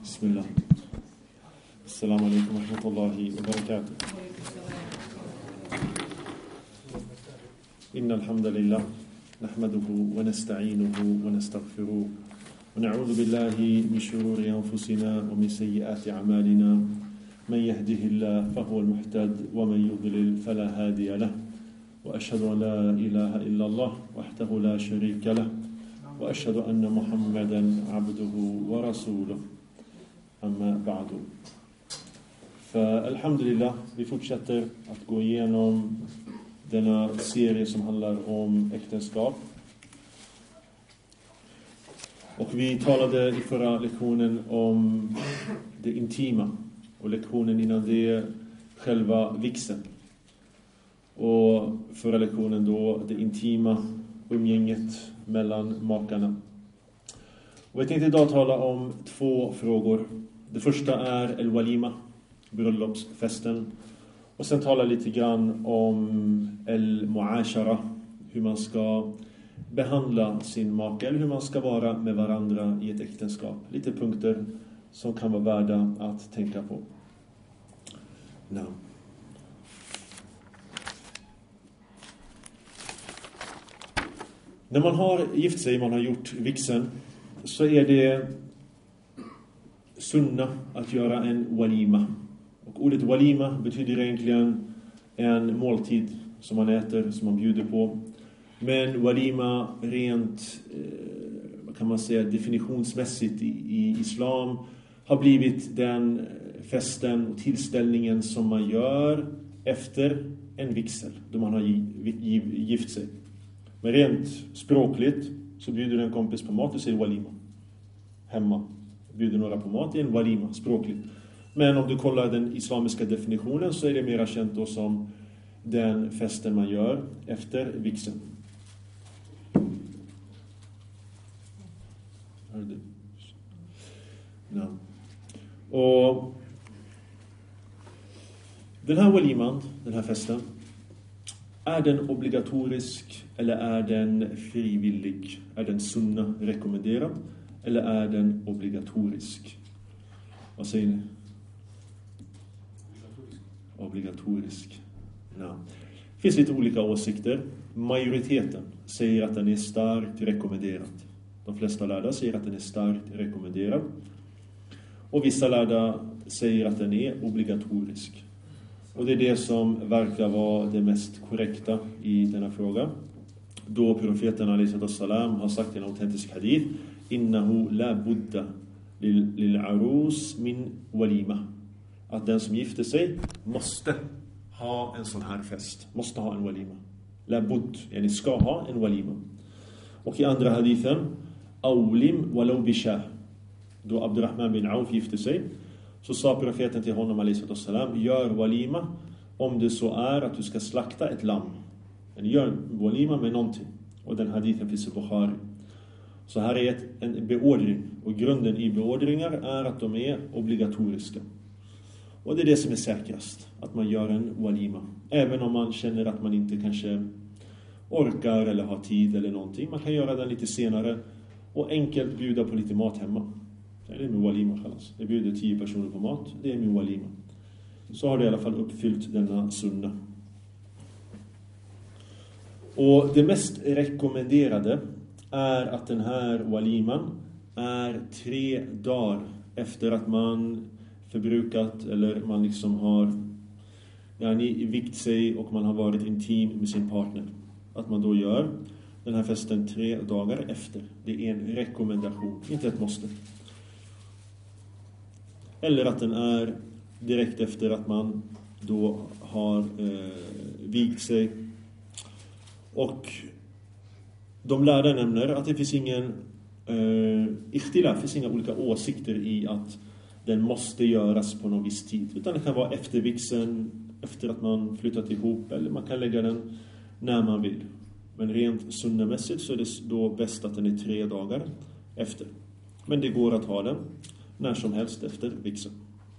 بسم الله. السلام عليكم ورحمة الله وبركاته. إن الحمد لله نحمده ونستعينه ونستغفره ونعوذ بالله من شرور أنفسنا ومن سيئات أعمالنا. من يهده الله فهو المهتد ومن يضلل فلا هادي له. وأشهد أن لا إله إلا الله وحده لا شريك له. وأشهد أن محمدا عبده ورسوله. أما بعد. فالحمد لله, vi fortsätter att gå igenom denna serie som handlar om äktenskap. Och vi talade i förra lektionen om det intima. Och lektionen innan det själva vigseln. Och förra lektionen då det intima umgänget mellan makarna. Och jag tänkte idag tala om två frågor. Det första är el-walima, bröllopsfesten. Och sen tala lite grann om el-muashara, hur man ska behandla sin make eller hur man ska vara med varandra i ett äktenskap. Lite punkter som kan vara värda att tänka på. No. När man har gift sig, man har gjort vigseln, så är det sunna att göra en walima. Och ordet walima betyder egentligen en måltid som man äter, som man bjuder på. Men walima rent, vad kan man säga, definitionsmässigt i islam har blivit den festen och tillställningen som man gör efter en vigsel, då man har gift sig. Men rent språkligt så bjuder en kompis på mat och säger walima. Hemma bjuder några på mat, i en walima språkligt. Men om du kollar den islamiska definitionen så är det mer känt då som den festen man gör efter vigseln. Ja. Och den här waliman, den här festen, är den obligatorisk eller är den frivillig? Är den sunna, rekommenderad, eller är den obligatorisk? Vad säger ni? Obligatorisk. Ja. Det finns lite olika åsikter. Majoriteten säger att den är starkt rekommenderad. De flesta lärda säger att den är starkt rekommenderad. Och vissa lärda säger att den är obligatorisk. Och det är det som verkar vara det mest korrekta i denna fråga. Då profeten alaihi salam har sagt i en autentisk hadith: innahu la budda lil arus min walima. Att den som gifter sig måste ha en sån här fest. Måste ha en walima. La budd, yani ska ha en walima. Och i andra hadithen, awlim walau bishah. Då Abdurrahman bin Auf gifte sig, så sa profeten till honom alaihi salam: gör walima om det så är att du ska slakta ett lamm. Gör walima med någonting. Och den hadithen finns i Bukhari. Så här är en beordring. Och grunden i beordringar är att de är obligatoriska. Och det är det som är säkrast, att man gör en walima. Även om man känner att man inte kanske orkar eller har tid eller någonting. Man kan göra den lite senare och enkelt bjuda på lite mat hemma. Det är min walima kallas. Jag bjuder 10 personer på mat. Det är min walima. Så har det i alla fall uppfyllt denna sunna. Och det mest rekommenderade är att den här waliman är 3 dagar efter att man förbrukat eller man liksom har vikt sig och man har varit intim med sin partner. Att man då gör den här festen 3 dagar efter. Det är en rekommendation, inte ett måste. Eller att den är direkt efter att man då har vigt sig. Och de lärda nämner att det finns ingen ikhtilaf, finns inga olika åsikter i att den måste göras på någon viss tid. Utan det kan vara efter vigseln, efter att man flyttat ihop, eller man kan lägga den när man vill. Men rent sunnamässigt så är det då bäst att den är 3 dagar efter. Men det går att ha den när som helst efter vigseln.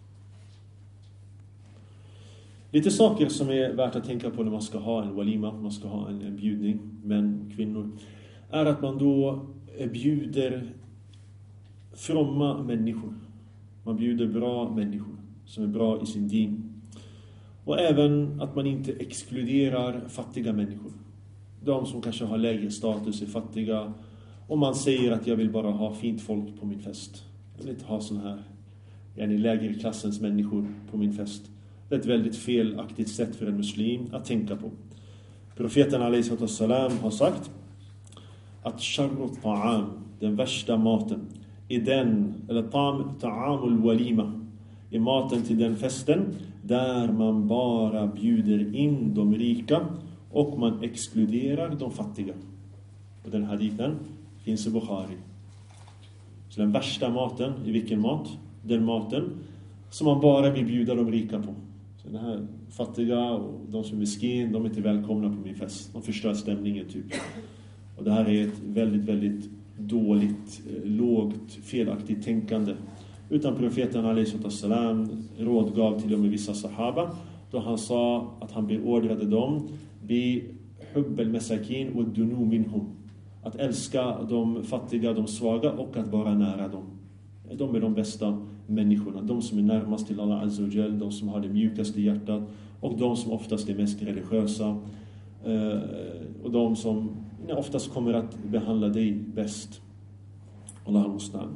Lite saker som är värt att tänka på när man ska ha en walima, man ska ha en bjudning, män, kvinnor, är att man då bjuder fromma människor. Man bjuder bra människor som är bra i sin din. Och även att man inte exkluderar fattiga människor. De som kanske har lägre status är fattiga. Och man säger att jag vill bara ha fint folk på min fest. Jag vill inte ha sån här lägre klassens människor på min fest. Det är ett väldigt felaktigt sätt för en muslim att tänka på. Profeten alaihissalam har sagt att sharrut ta'am, den värsta maten, är den, eller ta'amul walima, är maten till den festen där man bara bjuder in de rika och man exkluderar de fattiga. Och den hadithen finns i Bukhari. Så den värsta maten, i vilken mat? Den maten som man bara vill bjuda de rika på. Så den här fattiga och de som är miskin, de är inte välkomna på min fest. De förstör stämningen typ. Och det här är ett väldigt, väldigt dåligt, lågt, felaktigt tänkande. Utan profeten alaihissalam rådgav till och med vissa sahaba då han sa att han beordrade dem bi hubbel masakin och dunu minhum, att älska de fattiga, de svaga och att vara nära dem. De är de bästa människorna, de som är närmast till Allah Azza wa Jal, de som har det mjukaste hjärtat och de som oftast är mest religiösa och de som oftast kommer att behandla dig bäst. Allah al-Mustan.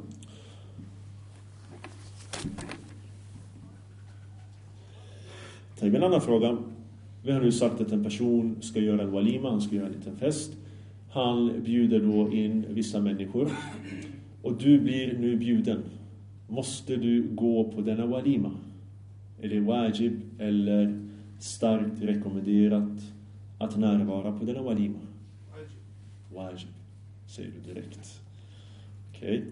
En annan fråga. Vi har nu sagt att en person ska göra en walima, han ska göra en liten fest. Han bjuder då in vissa människor. Och du blir nu bjuden. Måste du gå på denna walima? Är det wajib eller starkt rekommenderat att närvara på denna walima? Wajib, säger du direkt. Okej.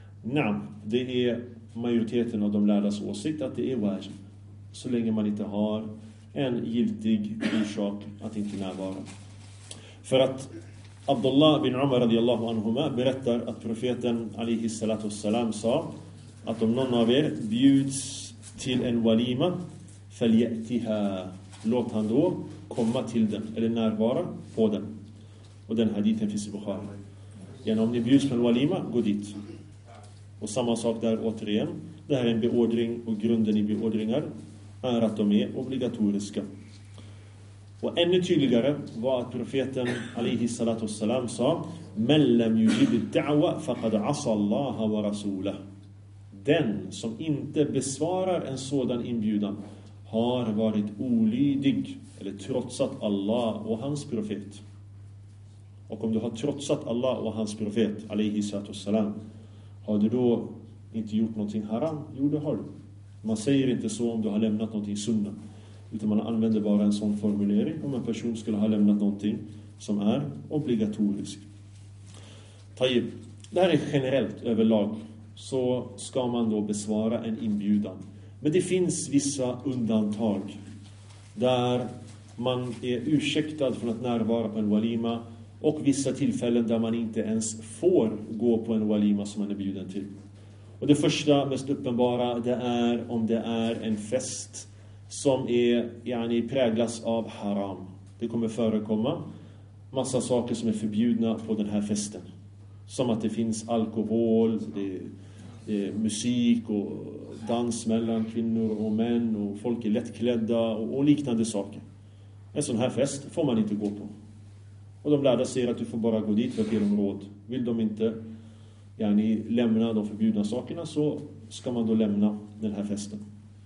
Det är majoriteten av de lärdas åsikt att det är wajib. Så länge man inte har en giltig orsak att inte närvara. För att Abdullah bin Umar radiyallahu anhuma berättar att profeten alaihi salatu wassalam sa att om någon av er bjuds till en walima falyatiha, låt han då komma till den eller närvara på den. Och den hadithen finns i Bukhari. Om ni bjuds på en walima, gå dit. Och samma sak där återigen. Det här är en beordring och grunden i beordringar är att de är obligatoriska. Och ännu tydligare var att profeten alaihi salatu wassalam sa men lam yujib ad-da'wa faqad 'asa Allah wa rasulahu. Den som inte besvarar en sådan inbjudan har varit olydig eller trotsat Allah och hans profet. Och om du har trotsat Allah och hans profet alaihi salatu wassalam, har du då inte gjort någonting haram? Jo, det har du. Man säger inte så om du har lämnat någonting sunna. Utan man använder bara en sån formulering om en person skulle ha lämnat någonting som är obligatoriskt. Tayyib. Det här är generellt överlag. Så ska man då besvara en inbjudan. Men det finns vissa undantag. Där man är ursäktad från att närvara på en walima. Och vissa tillfällen där man inte ens får gå på en walima som man är bjuden till. Och det första, mest uppenbara, det är om det är en fest som är präglas av haram. Det kommer förekomma massa saker som är förbjudna på den här festen. Som att det finns alkohol, det är musik och dans mellan kvinnor och män och folk är lättklädda och liknande saker. En sån här fest får man inte gå på. Och de lärda säger att du får bara gå dit för att ge dem råd. Vill de inte lämna de förbjudna sakerna så ska man då lämna den här festen.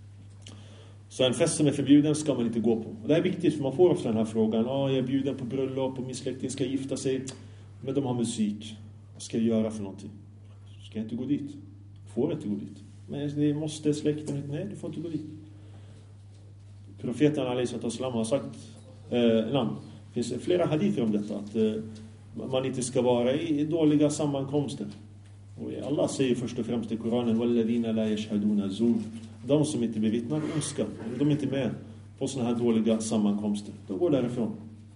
Så en fest som är förbjuden ska man inte gå på. Och det är viktigt för man får ofta den här frågan. Jag är bjuden på bröllop och min släkting ska gifta sig. Men de har musik. Vad ska jag göra för någonting? Ska jag inte gå dit? Får inte gå dit. Men det måste släkten inte. Nej, du får inte gå dit. Profeten alaihissalam har sagt det finns flera hadither om detta. Att man inte ska vara i dåliga sammankomster. Och Allah säger först och främst i Koranen وَالَّذِينَ لَا يَشْهَدُونَ زُورٍ. De som inte bevittnar ondska, de är inte med på såna här dåliga sammankomster. De går därifrån.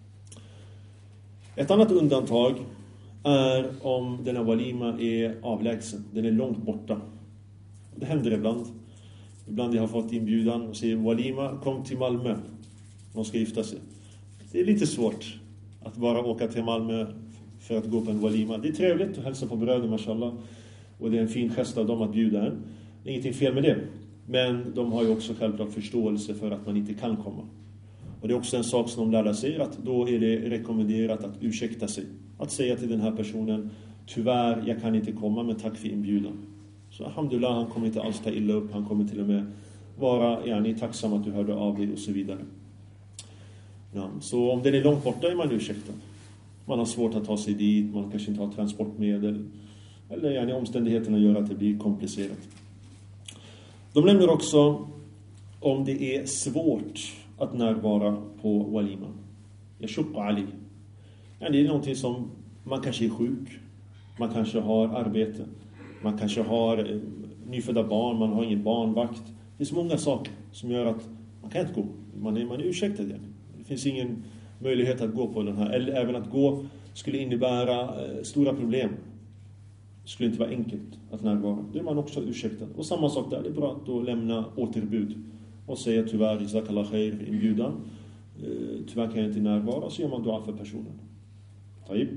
Ett annat undantag är om denna walima är avlägsen. Den är långt borta. Det händer ibland. Ibland jag har fått inbjudan och säger walima, kom till Malmö. De ska gifta sig. Det är lite svårt att bara åka till Malmö för att gå på en walima. Det är trevligt att hälsa på bröder, mashallah. Och det är en fin gest av dem att bjuda en. Det är ingenting fel med det. Men de har ju också självklart förståelse för att man inte kan komma. Och det är också en sak som de lärda säger, att då är det rekommenderat att ursäkta sig. Att säga till den här personen, tyvärr, jag kan inte komma, men tack för inbjudan. Så alhamdulillah, han kommer inte alls ta illa upp. Han kommer till och med vara tacksam att du hörde av dig och så vidare. Ja, så om den är långt borta är man ursäktad. Man har svårt att ta sig dit, man kanske inte har transportmedel. Eller omständigheterna gör att det blir komplicerat. De nämner också om det är svårt att närvara på waliman. Yashukku alayhi. Det är någonting som man kanske är sjuk. Man kanske har arbete. Man kanske har nyfödda barn. Man har ingen barnvakt. Det finns många saker som gör att man kan inte gå. Man är ursäktad igen. Det finns ingen möjlighet att gå på den här. Eller även att gå skulle innebära stora problem. Det skulle inte vara enkelt att närvara. Då är man också ursäktad. Och samma sak där. Det är bra att då lämna återbud. Och säga tyvärr, jazakallah khair, inbjudan. Tyvärr kan jag inte närvara. Så gör man dua för personen. Taib.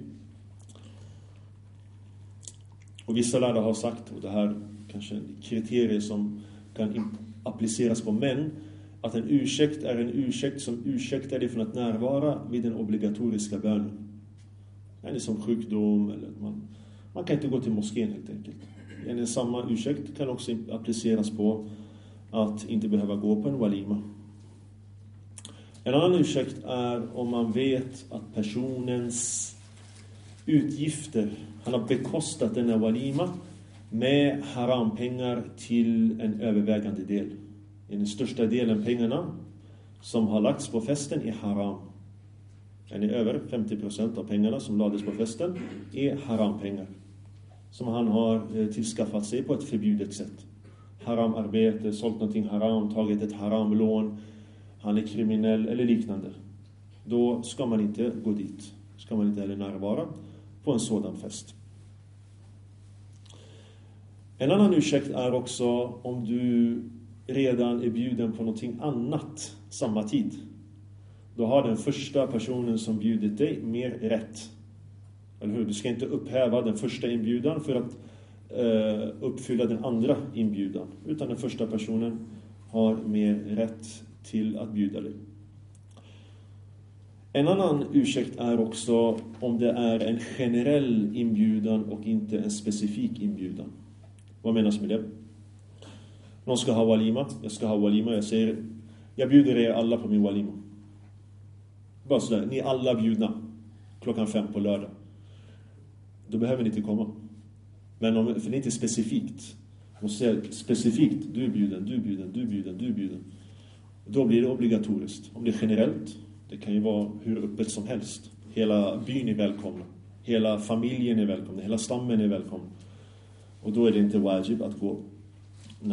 Och vissa lärare har sagt, och det här kanske är kriterier som kan appliceras på män, att en ursäkt är en ursäkt som ursäktar dig från att närvara vid den obligatoriska bönen. Det är som sjukdom, eller att man kan inte gå till moskén helt enkelt. Samma ursäkt kan också appliceras på att inte behöva gå på en walima. En annan ursäkt är om man vet att personens utgifter, han har bekostat denna walima med harampengar till en övervägande del. Den största delen pengarna som har lagts på festen är haram. Över 50% av pengarna som lades på festen är harampengar. Som han har tillskaffat sig på ett förbjudet sätt. Haramarbete, sålt någonting haram, tagit ett haramlån, han är kriminell eller liknande. Då ska man inte gå dit. Ska man inte heller närvara på en sådan fest. En annan ursäkt är också om du redan är bjuden på någonting annat samma tid. Då har den första personen som bjudit dig mer rätt. Eller hur? Du ska inte upphäva den första inbjudan för att uppfylla den andra inbjudan. Utan den första personen har mer rätt till att bjuda dig. En annan ursäkt är också om det är en generell inbjudan och inte en specifik inbjudan. Vad menas med det? Någon ska ha walima. Jag ska ha walima. Jag säger, jag bjuder er alla på min walima. Bara sådär, ni är alla bjudna 5:00 på lördag. Då behöver ni inte komma. Men för det är inte specifikt. Man säger specifikt, du är bjuden, du är bjuden, du är bjuden, du är bjuden. Då blir det obligatoriskt. Om det är generellt, det kan ju vara hur öppet som helst. Hela byn är välkomna. Hela familjen är välkomna. Hela stammen är välkomna. Och då är det inte wajib att gå. Nej.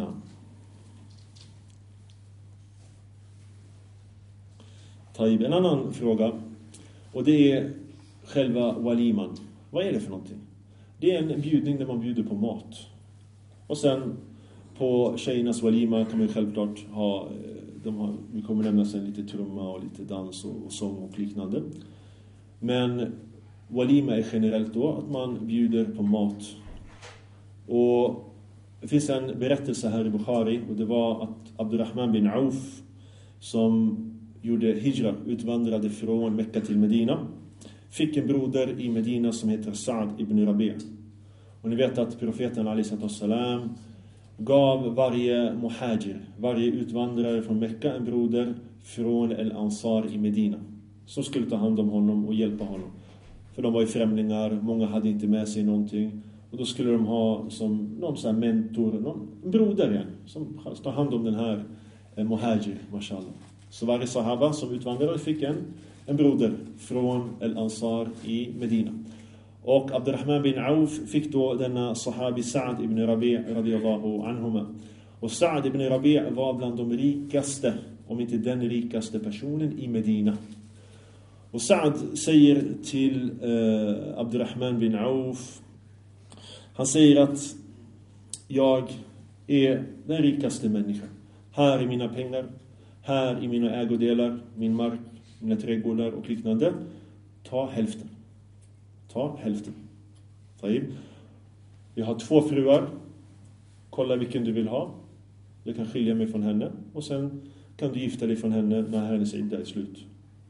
Taib, en annan fråga. Och det är själva waliman. Vad är det för någonting? Det är en bjudning där man bjuder på mat. Och sen på tjejernas walima kan man självklart ha, vi kommer nämna sen lite trumma och lite dans och sång och liknande. Men walima är generellt då att man bjuder på mat. Och det finns en berättelse här i Bukhari, och det var att Abdurrahman bin Auf som gjorde hijra, utvandrade från Mekka till Medina, fick en broder i Medina som heter Sa'd ibn Rabi'. Och ni vet att profeten ﷺ gav varje muhajir, varje utvandrare från Mekka, en broder från El-Ansar i Medina som skulle ta hand om honom och hjälpa honom. För de var ju främlingar, många hade inte med sig någonting. Och då skulle de ha som någon sån här mentor, någon broder igen, som tar hand om den här muhajir, mashallah. Så varje sahaba som utvandrare fick en broder från El-Ansar i Medina. Och Abdurrahman bin Auf fick då denna sahabi Sa'd ibn Rabi' radiyallahu anhuma. Och Sa'd ibn Rabi' var bland de rikaste, om inte den rikaste personen i Medina. Och Sa'd säger till Abdurrahman bin Auf, han säger att jag är den rikaste människan. Här är mina pengar, här är mina ägodelar, min mark, mina trädgårdar och liknande. Ta hälften. Ta hälften. Jag har 2 fruar. kolla vilken du vill ha. Du kan skilja mig från henne. Och sen kan du gifta dig från henne när hennes idda är slut.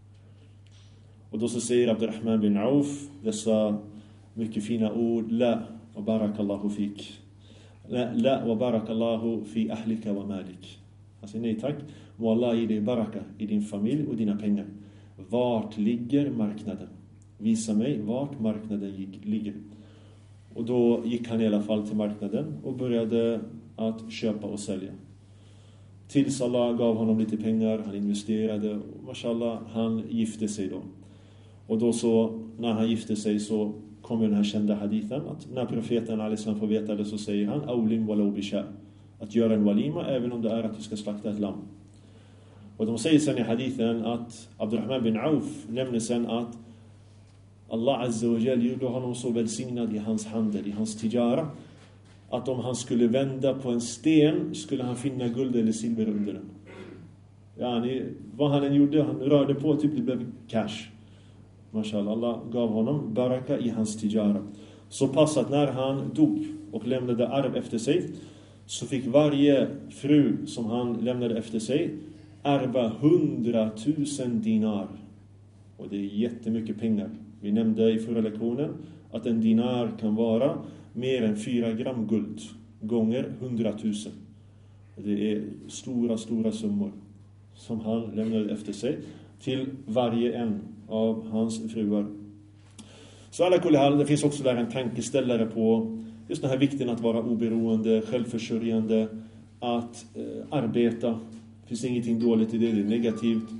Och då så säger Abdurrahman bin Auf dessa mycket fina ord. La wa barakallahu fik. La wa barakallahu fi ahlika wa malik. Alltså nej tack. Må Allah ge dig baraka i din familj och dina pengar. Vart ligger marknaden? Visa mig vart marknaden ligger. Och då gick han i alla fall till marknaden och började att köpa och sälja. Tills Allah gav honom lite pengar, han investerade och mashallah, han gifte sig då. Och då så, när han gifte sig så kommer den här kända hadithen att när profeten Alislam får veta det så säger han Aulim walau bisha. Att göra en walima även om det är att du ska slakta ett lamm. Och de säger sen i hadithen att Abdurrahman bin Auf nämner sen att Allah Azza wa Jal gjorde honom så välsignad i hans handel, i hans tijara, att om han skulle vända på en sten skulle han finna guld eller silver under den. Yani, vad han än gjorde, han rörde på typ det blev cash. Mashallah, Allah gav honom baraka i hans tijara. Så pass att när han dog och lämnade arv efter sig så fick varje fru som han lämnade efter sig ärva 100 000 dinar. Och det är jättemycket pengar. Vi nämnde i förra lektionen att en dinar kan vara mer än 4 gram guld gånger 100 000. Det är stora summor som han lämnade efter sig till varje en av hans fruar. Så alla kullhal, det finns också där en tankeställare på just den här vikten att vara oberoende, självförsörjande, att arbeta. Det finns ingenting dåligt i det, det är negativt.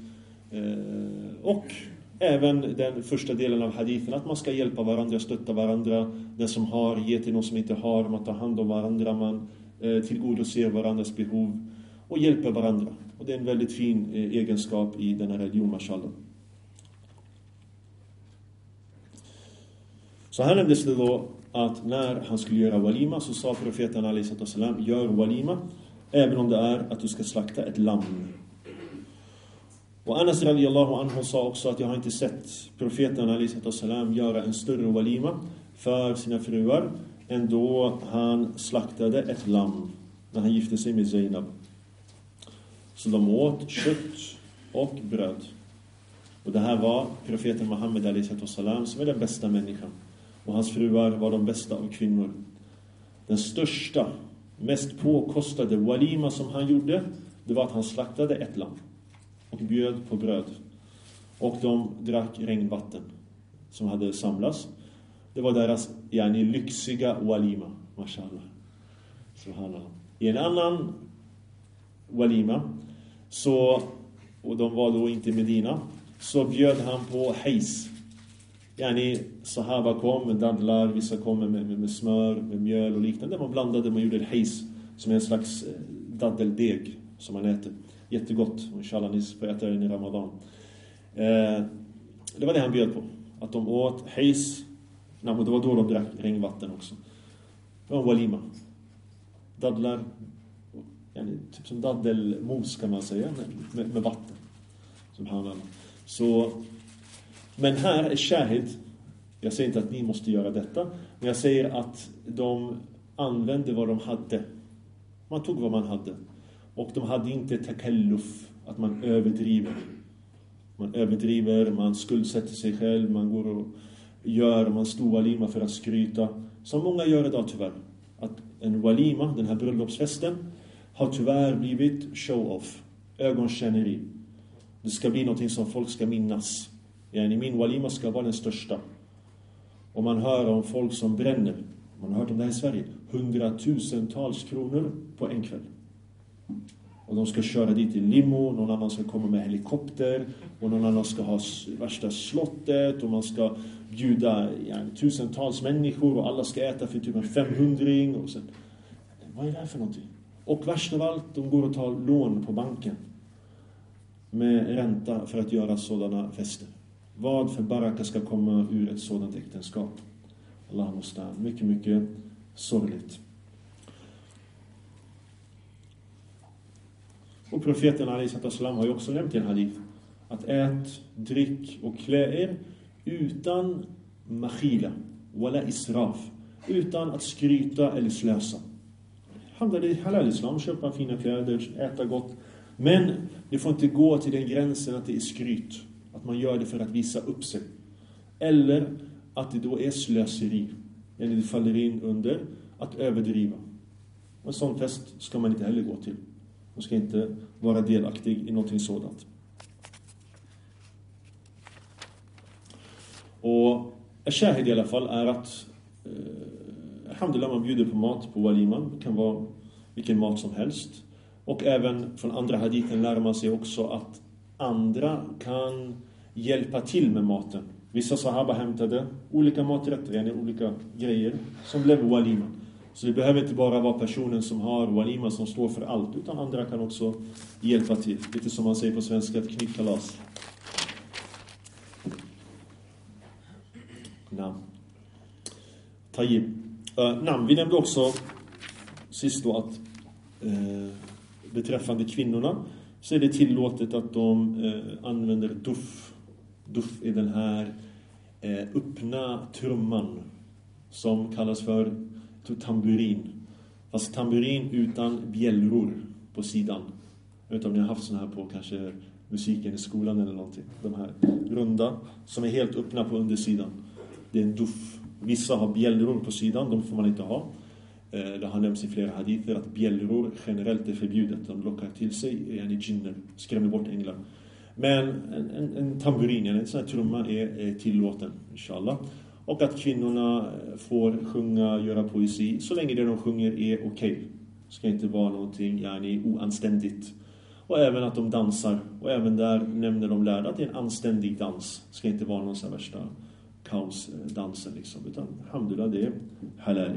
Och även den första delen av hadithen, att man ska hjälpa varandra, stötta varandra. Den som har, ge till någon som inte har. Man tar hand om varandra, man tillgodoser varandras behov och hjälper varandra. Och det är en väldigt fin egenskap i den här religion, mashallah. Så här nämndes det då att när han skulle göra walima så sa profeten alaihi salam, gör walima även om det är att du ska slakta ett lamm. Och Anas radiyallahu anhu sa också att jag har inte sett profeten alaihi salam göra en större walima för sina fruar än då han slaktade ett lamm när han gifte sig med Zainab. Så de åt kött och bröd. Och det här var profeten Muhammed alaihi salam som är den bästa människan. Och hans fruar var de bästa av kvinnor. Den största, mest påkostade walima som han gjorde, det var att han slaktade ett lamm och bjöd på bröd. Och de drack regnvatten som hade samlats. Det var deras lyxiga walima, mashallah. Subhanallah. I en annan walima, så, och de var då inte i Medina, så bjöd han på hejs. Sahaba kom med dadlar, vissa kom med smör, med mjöl och liknande. Man blandade, man gjorde ett hejs som är en slags daddeldeg som man äter. Jättegott, inshallah ni får äta den i Ramadan. Det var det han bjöd på. Att de åt hejs. Det var då de drack regnvatten också. Det var en walima. Dadlar, typ som daddelmos kan man säga, med vatten. Subhanallah. Så, men här är shahid. Jag säger inte att ni måste göra detta, men jag säger att de använde vad de hade. Man tog vad man hade. Och de hade inte takalluf, att man överdriver. Man överdriver, man skuldsätter sig själv, man går och man stor walima för att skryta. Som många gör idag tyvärr. Att en walima, den här bröllopsfesten, har tyvärr blivit show-off, ögonkänneri. Det ska bli någonting som folk ska minnas. Min walima ska vara den största. Och man hör om folk som bränner. Man har hört om det här i Sverige. 100 000-tals kronor på en kväll. Och de ska köra dit i limo. Någon annan ska komma med helikopter. Och någon annan ska ha värsta slottet. Och man ska bjuda tusentals människor. Och alla ska äta för typ en 500-ring. Och sen, vad är det här för någonting? Och värst av allt, de går och tar lån på banken. Med ränta för att göra sådana fester. Vad för baraka ska komma ur ett sådant äktenskap? Allah måste, mycket, mycket sorgligt. Och profeten alaihi salam har ju också nämnt i en hadith att ät, drick och klä er utan makhila wala israf, utan att skryta eller slösa. handlar det halal islam, köpa fina kläder, äta gott. Men det får inte gå till den gränsen att det är skryt. Att man gör det för att visa upp sig. Eller att det då är slöseri. Eller det faller in under att överdriva. Och en sån fest ska man inte heller gå till. Man ska inte vara delaktig i någonting sådant. Och shahid i alla fall är att alhamdulillah, man bjuder på mat på waliman. Det kan vara vilken mat som helst. Och även från andra hadithen lär man sig också att andra kan hjälpa till med maten. Vissa sahaba hämtade olika maträtter, olika grejer som blev waliman. Så det behöver inte bara vara personen som har walima som står för allt, utan andra kan också hjälpa till. Lite som man säger på svenska, ett knytkalas. Vi nämnde också sist då att beträffande kvinnorna så är det tillåtet att de använder duff. Duff är den här öppna trumman som kallas för tamburin. Fast tamburin utan bjällror på sidan. Jag vet inte om ni har haft såna här på kanske musiken i skolan eller någonting. De här runda som är helt öppna på undersidan. Det är en duff. Vissa har bjällror på sidan, de får man inte ha. Det har nämnts i flera hadither att bjällror generellt är förbjudet. De lockar till sig jinner, skrämmer bort änglar. Men en tamburin, en sån här trumma är tillåten, inshallah. Och att kvinnorna får sjunga, göra poesi, så länge det de sjunger är okej. Det ska inte vara någonting oanständigt. Och även att de dansar. Och även där nämner de lärda att det är en anständig dans. Det ska inte vara någon sån värsta kaosdansen liksom. Utan alhamdulillah, det är halal.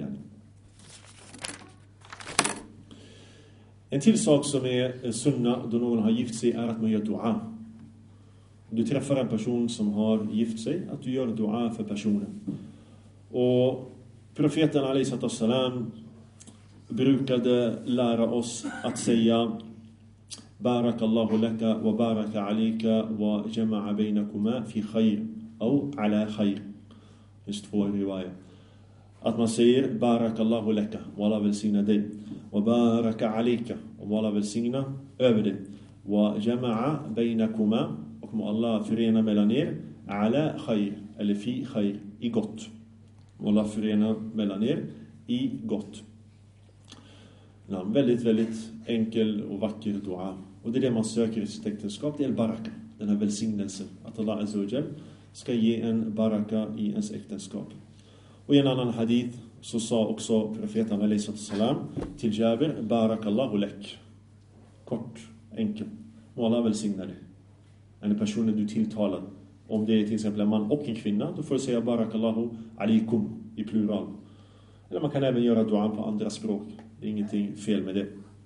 En till sak som är sunna då någon har gift sig är att man gör dua. Du träffar en person som har gift sig, att du gör dua för personen. Och profeten alaihi salam brukade lära oss att säga Barakallahu laka wa baraka alayka wa jama'a bainakuma fi khair au ala khair. Just två riwaya. Att man säger Barakallahu laka, wa Allah välsigna dig, wa baraka alayka, och Allah välsigna över dig, wa jama'a bainakuma, och må Allah förena mellan er ala khair, eller fi khair, i gott. Må Allah förena mellan er i gott. En väldigt, väldigt enkel och vacker dua. Och det är det man söker i sitt äktenskap. Det är baraka, den här välsignelsen. Att Allah Azza wa Jal ska ge en baraka i ens äktenskap. Och i en annan hadith så sa också profeten alaihi salam till Jabir Barakallahu lek. Kort, enkel. Må Allah välsigna dig. En person du tilltalar. Om det är till exempel en man och en kvinna, då får du säga Barakallahu alaikum i plural. Eller man kan även göra dua på andra språk. Det är ingenting fel med det.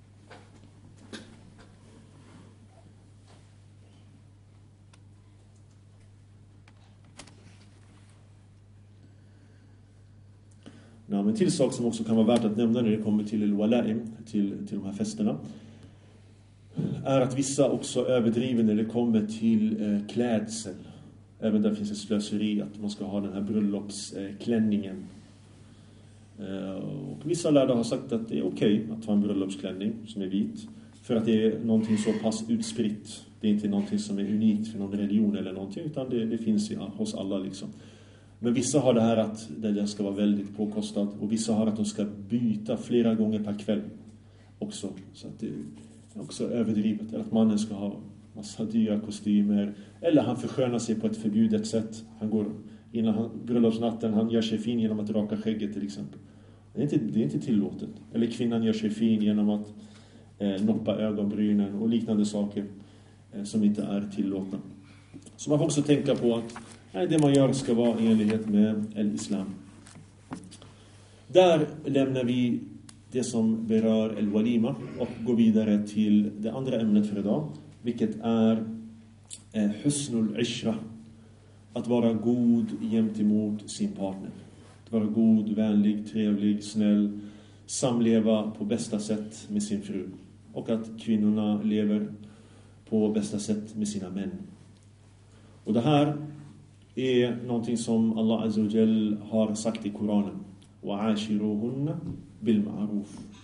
Men till sak som också kan vara värt att nämna när det kommer till al-wala'im, till de här festerna, är att vissa också överdriver när det kommer till klädsel. Även där finns ett slöseri att man ska ha den här bröllopsklänningen. Och vissa lärda har sagt att det är okej att ha en bröllopsklänning som är vit. För att det är någonting så pass utspritt. Det är inte någonting som är unikt för någon religion eller någonting, utan det finns hos alla liksom. Men vissa har det här att den ska vara väldigt påkostad. Och vissa har att de ska byta flera gånger per kväll också. Så att det är också överdrivet. Eller att mannen ska ha massa dyra kostymer. Eller han förskönar sig på ett förbjudet sätt. Han går innan bröllopsnatten, han gör sig fin genom att raka skägget till exempel. Det är inte tillåtet. Eller kvinnan gör sig fin genom att noppa ögonbrynen och liknande saker som inte är tillåtna. Så man får också tänka på att det man gör ska vara i enlighet med islam. Där lämnar vi det som berör al-walima och går vidare till det andra ämnet för idag, vilket är husnul ishra. Att vara god gentemot sin partner. Att vara god, vänlig, trevlig, snäll, samleva på bästa sätt med sin fru. Och att kvinnorna lever på bästa sätt med sina män. Och det här är någonting som Allah Azza wa Jal har sagt i Koranen. وَعَاشِرُوهُنَّ بِالْمَعْرُوفِ.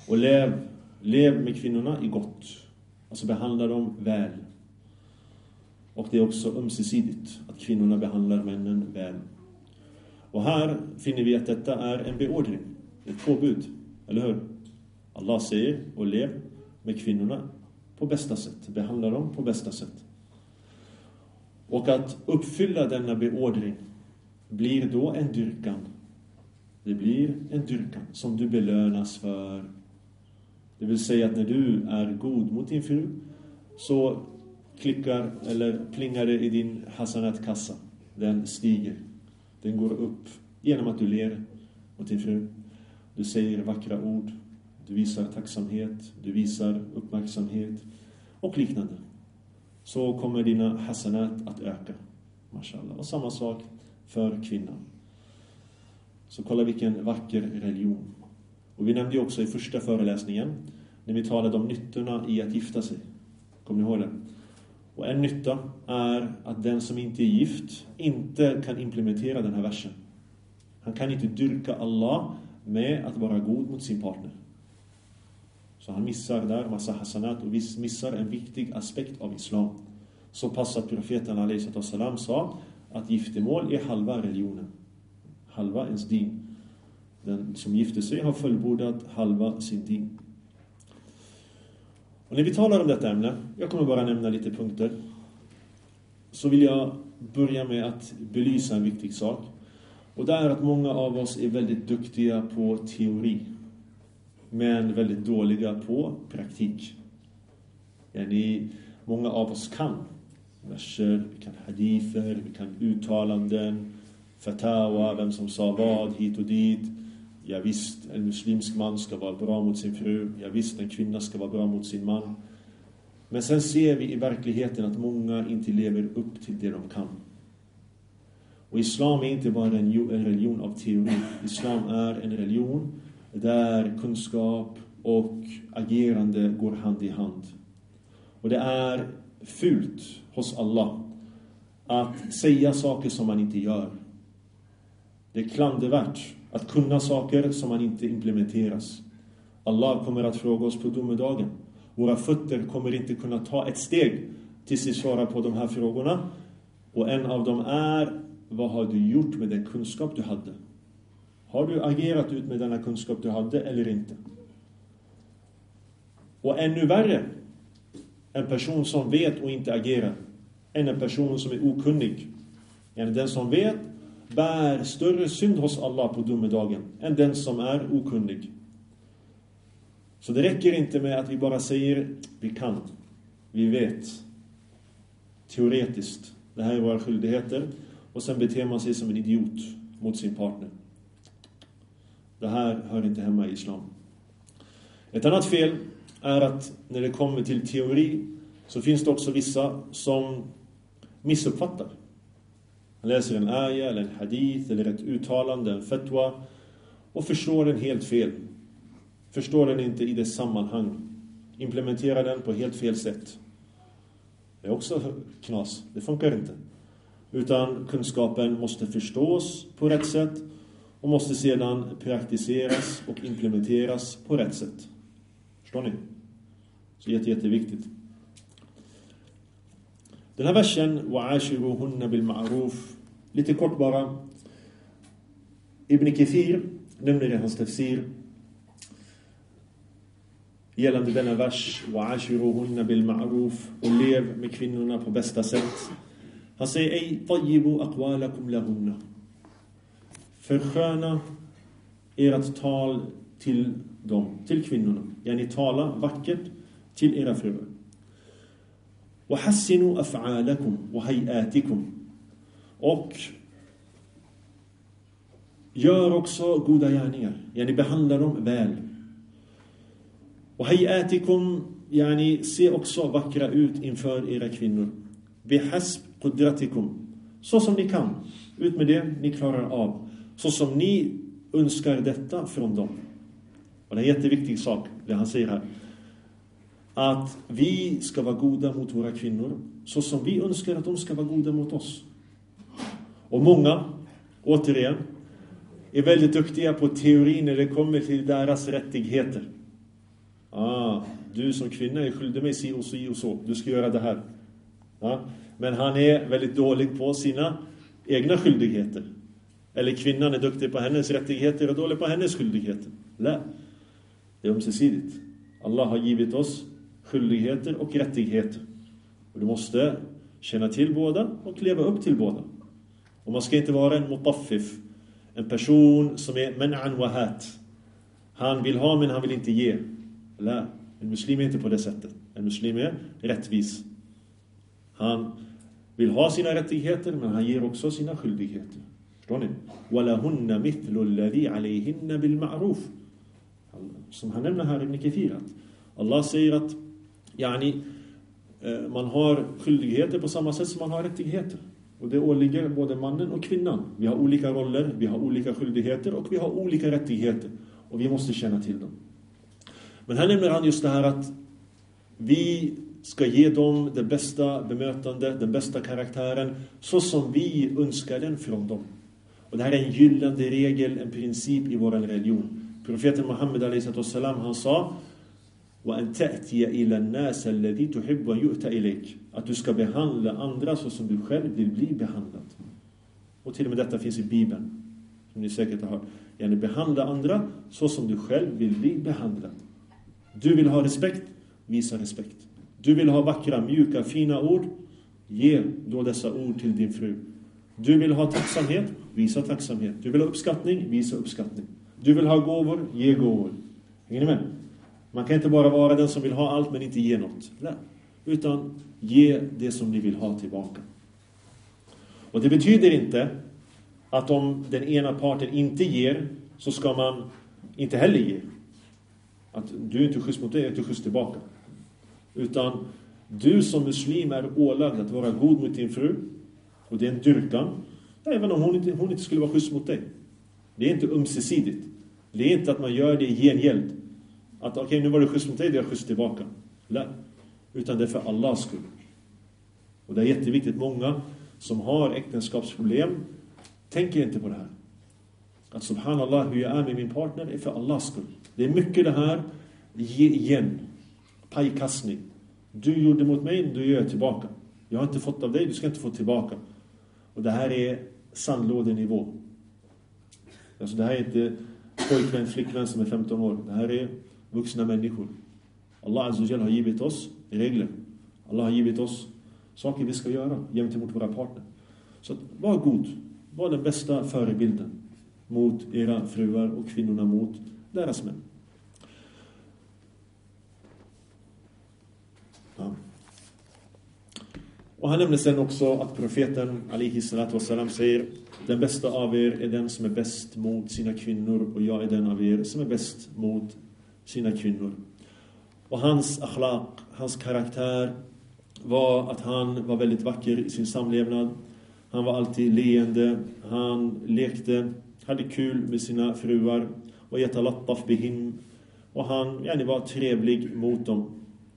Och lev med kvinnorna i gott. Alltså behandla dem väl. Och det är också ömsesidigt att kvinnorna behandlar männen väl. Och här finner vi att detta är en beordring, ett påbud, eller hur? Allah säger och lev med kvinnorna på bästa sätt, behandla dem på bästa sätt. Och att uppfylla denna beordring blir då en dyrkan. Det blir en dyrkan som du belönas för. Det vill säga att när du är god mot din fru så klickar eller plingar det i din hasanat-kassa. Den stiger. Den går upp genom att du ler mot din fru. Du säger vackra ord. Du visar tacksamhet. Du visar uppmärksamhet. Och liknande. Så kommer dina hasanat att öka. Mashallah. Och samma sak för kvinnan. Så kolla vilken vacker religion. Och vi nämnde ju också i första föreläsningen när vi talade om nyttorna i att gifta sig. Kommer ni ihåg det? Och en nytta är att den som inte är gift inte kan implementera den här versen. Han kan inte dyrka Allah med att vara god mot sin partner. Så han missar där massa hasanat och missar en viktig aspekt av islam. Så pass att profeten a.s. sa att giftermål är halva religionen. Halva ens din. Den som gifter sig har fullbordat halva sin din. Och när vi talar om detta ämne, jag kommer bara nämna lite punkter, så vill jag börja med att belysa en viktig sak. Och det är att många av oss är väldigt duktiga på teori, men väldigt dåliga på praktik. Många av oss kan verser, vi kan hadither, vi kan uttalanden, fatawa, vem som sa vad, hit och dit. Ja visst, en muslimsk man ska vara bra mot sin fru. Ja visst, en kvinna ska vara bra mot sin man. Men sen ser vi i verkligheten att många inte lever upp till det de kan. Och islam är inte bara en religion av teori. Islam är en religion där kunskap och agerande går hand i hand. Och det är fult hos Allah att säga saker som man inte gör. Det är klandervärt att kunna saker som man inte implementeras. Allah kommer att fråga oss på domedagen. Våra fötter kommer inte kunna ta ett steg tills vi svarar på de här frågorna. Och en av dem är: vad har du gjort med den kunskap du hade? Har du agerat ut med denna kunskap du hade eller inte? Och ännu värre, en person som vet och inte agerar, än en person som är okunnig. Den som vet bär större synd hos Allah på domedagen än den som är okunnig. Så det räcker inte med att vi bara säger vi kan, vi vet, teoretiskt, det här är våra skyldigheter, och sen beter man sig som en idiot mot sin partner. Det här hör inte hemma i islam. Ett annat fel är att när det kommer till teori så finns det också vissa som missuppfattar. Han läser en ayah eller en hadith eller ett uttalande, en fatwa, och förstår den helt fel. Förstår den inte i dess sammanhang. Implementerar den på helt fel sätt. Det är också knas. Det funkar inte. Utan kunskapen måste förstås på rätt sätt och måste sedan praktiseras och implementeras på rätt sätt. Förstår ni? Så jätteviktigt. Den här versen, وَعَاشِرُوهُنَّ بِالْمَعْرُوفِ, lite kort bara. Ibn Kathir nämner i hans tafsir gällande denna vers, وَعَاشِرُوهُنَّ بِالْمَعْرُوفِ, och lev med kvinnorna på bästa sätt. Han säger: ej طَيِّبُوا أَقْوَالَكُمْ لَهُنَّ, försköna ert tal till dem, till kvinnorna. Ni talar vackert till era fruar. وَحَسِّنُوا أَفْعَالَكُمْ وَهَيْآتِكُمْ, och gör också goda gärningar. Behandla dem väl. وَهَيْآتِكُمْ, se också vackra ut inför era kvinnor. بِحَسْبْ قُدْرَتِكُمْ, så som ni kan. Ut med det ni klarar av. Så som ni önskar detta från dem. Och det är en jätteviktig sak, det han säger här. Att vi ska vara goda mot våra kvinnor så som vi önskar att de ska vara goda mot oss. Och många, återigen, är väldigt duktiga på teori när det kommer till deras rättigheter. Du som kvinna är skyldig mig si och så och så. Du ska göra det här. Ja? Men han är väldigt dålig på sina egna skyldigheter. Eller kvinnan är duktig på hennes rättigheter och dålig på hennes skyldigheter. Nej, det är ömsesidigt. Allah har givit oss skyldigheter och rättigheter. Och du måste känna till båda och leva upp till båda. Och man ska inte vara en mutaffif. En person som är man'an wa hat. Han vill ha men han vill inte ge. Nej, en muslim är inte på det sättet. En muslim är rättvis. Han vill ha sina rättigheter men han ger också sina skyldigheter. Förstår ni? وَلَهُنَّ مِثْلُ الَّذِي عَلَيْهِنَّ بِالْمَعْرُوفِ. Som han nämner här i Ibn Kathir. Allah säger att man har skyldigheter på samma sätt som man har rättigheter. Och det åligger både mannen och kvinnan. Vi har olika roller, vi har olika skyldigheter och vi har olika rättigheter. Och vi måste känna till dem. Men här nämner han just det här att vi ska ge dem det bästa bemötande, den bästa karaktären, så som vi önskar den från dem. Och det här är en gyllene regel, en princip i vår religion. Profeten Muhammed a.s. han sa وَأَنْ تَأْتِيَ إِلَى النَّاسَ الَّذِي تُحِبُّ وَيُؤْتَ إِلَيْكَ. Att du ska behandla andra så som du själv vill bli behandlad. Och till och med detta finns i Bibeln, som ni säkert har hört. Behandla andra så som du själv vill bli behandlad. Du vill ha respekt, visa respekt. Du vill ha vackra, mjuka, fina ord, ge då dessa ord till din fru. Du vill ha tacksamhet, visa tacksamhet. Du vill ha uppskattning, visa uppskattning. Du vill ha gåvor, ge gåvor. Hänger ni med? Man kan inte bara vara den som vill ha allt men inte ge något. Nej. Utan ge det som ni vill ha tillbaka. Och det betyder inte att om den ena parten inte ger så ska man inte heller ge. Att du är inte schysst mot dig, är inte schysst tillbaka. Utan du som muslim är ålagd att vara god mot din fru. Och det är en dyrkan. Även om hon inte skulle vara schysst mot dig. Det är inte ömsesidigt. Det är inte att man gör det i gengäld. Att okej, nu var det schysst mot dig, det är schysst tillbaka. Nej. Utan det är för Allahs skull. Och det är jätteviktigt. Många som har äktenskapsproblem tänker inte på det här. Att subhanallah, hur jag är med min partner är för Allahs skull. Det är mycket det här, ge igen. Pajkastning. Du gjorde mot mig, du gör jag tillbaka. Jag har inte fått av dig, du ska inte få tillbaka. Och det här är sandlådenivå. Alltså det här är inte pojkvän, flickvän som är 15 år. Det här är vuxna människor. Allah Azza wa Jalla har givit oss regler. Allah har givit oss saker vi ska göra gentemot våra partner. Så att, var god. Var den bästa förebilden mot era fruar och kvinnorna mot deras män. Ja. Och han nämner sen också att profeten alaihi salatu wassalam säger: den bästa av er är den som är bäst mot sina kvinnor och jag är den av er som är bäst mot sina kvinnor. Och hans akhlaq, hans karaktär var att han var väldigt vacker i sin samlevnad. Han var alltid leende, han lekte, hade kul med sina fruar och yatalattaf bihim, och han var trevlig mot dem.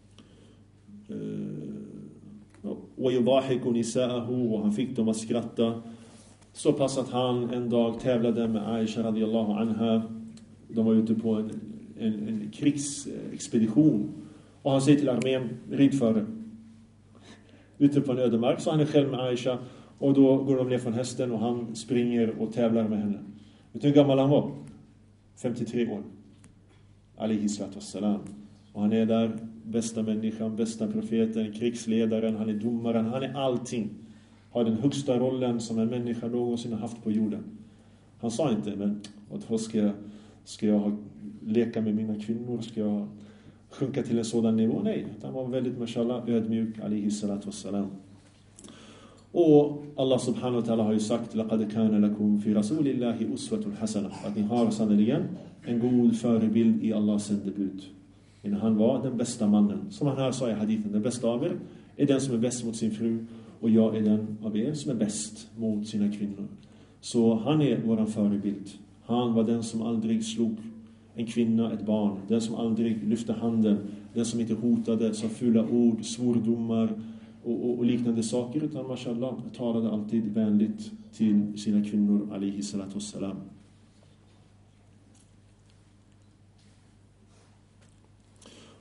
Och yudahiku nisa'ahu, och han fick dem att skratta. Så pass att han en dag tävlade med Aisha radiyallahu anha. De var ute på en krigsexpedition. Och han säger till armén: rid före. Ute på en ödemark, så han är själv med Aisha. Och då går de ner från hästen och han springer och tävlar med henne. Vet du hur gammal han var? 53 år. Alaihi salatu wassalam. Och han är där, bästa människan, bästa profeten, krigsledaren, han är domaren, han är allting. Har den högsta rollen som en människa någonsin har haft på jorden. Han sa inte, men vad ska jag leka med mina kvinnor? Ska jag sjunka till en sådan nivå? Nej, han var väldigt, mashallah, ödmjuk, alaihi salatu wassalam. Och Allah subhanahu wa ta'ala har ju sagt: laqad kana lakum fi rasulillahi uswatun hasana. Att ni har sannoliken en god förebild i Allahs sändebud. Men han var den bästa mannen. Som han här sa i hadithen: den bästa av er är den som är bäst mot sin fru, och jag är den av er som är bäst mot sina kvinnor. Så han är våran förebild. Han var den som aldrig slog en kvinna, ett barn. Den som aldrig lyfte handen. Den som inte hotade, sa fula ord, svordomar och liknande saker. Utan mashallah talade alltid vänligt till sina kvinnor, alaihi salatu wassalam.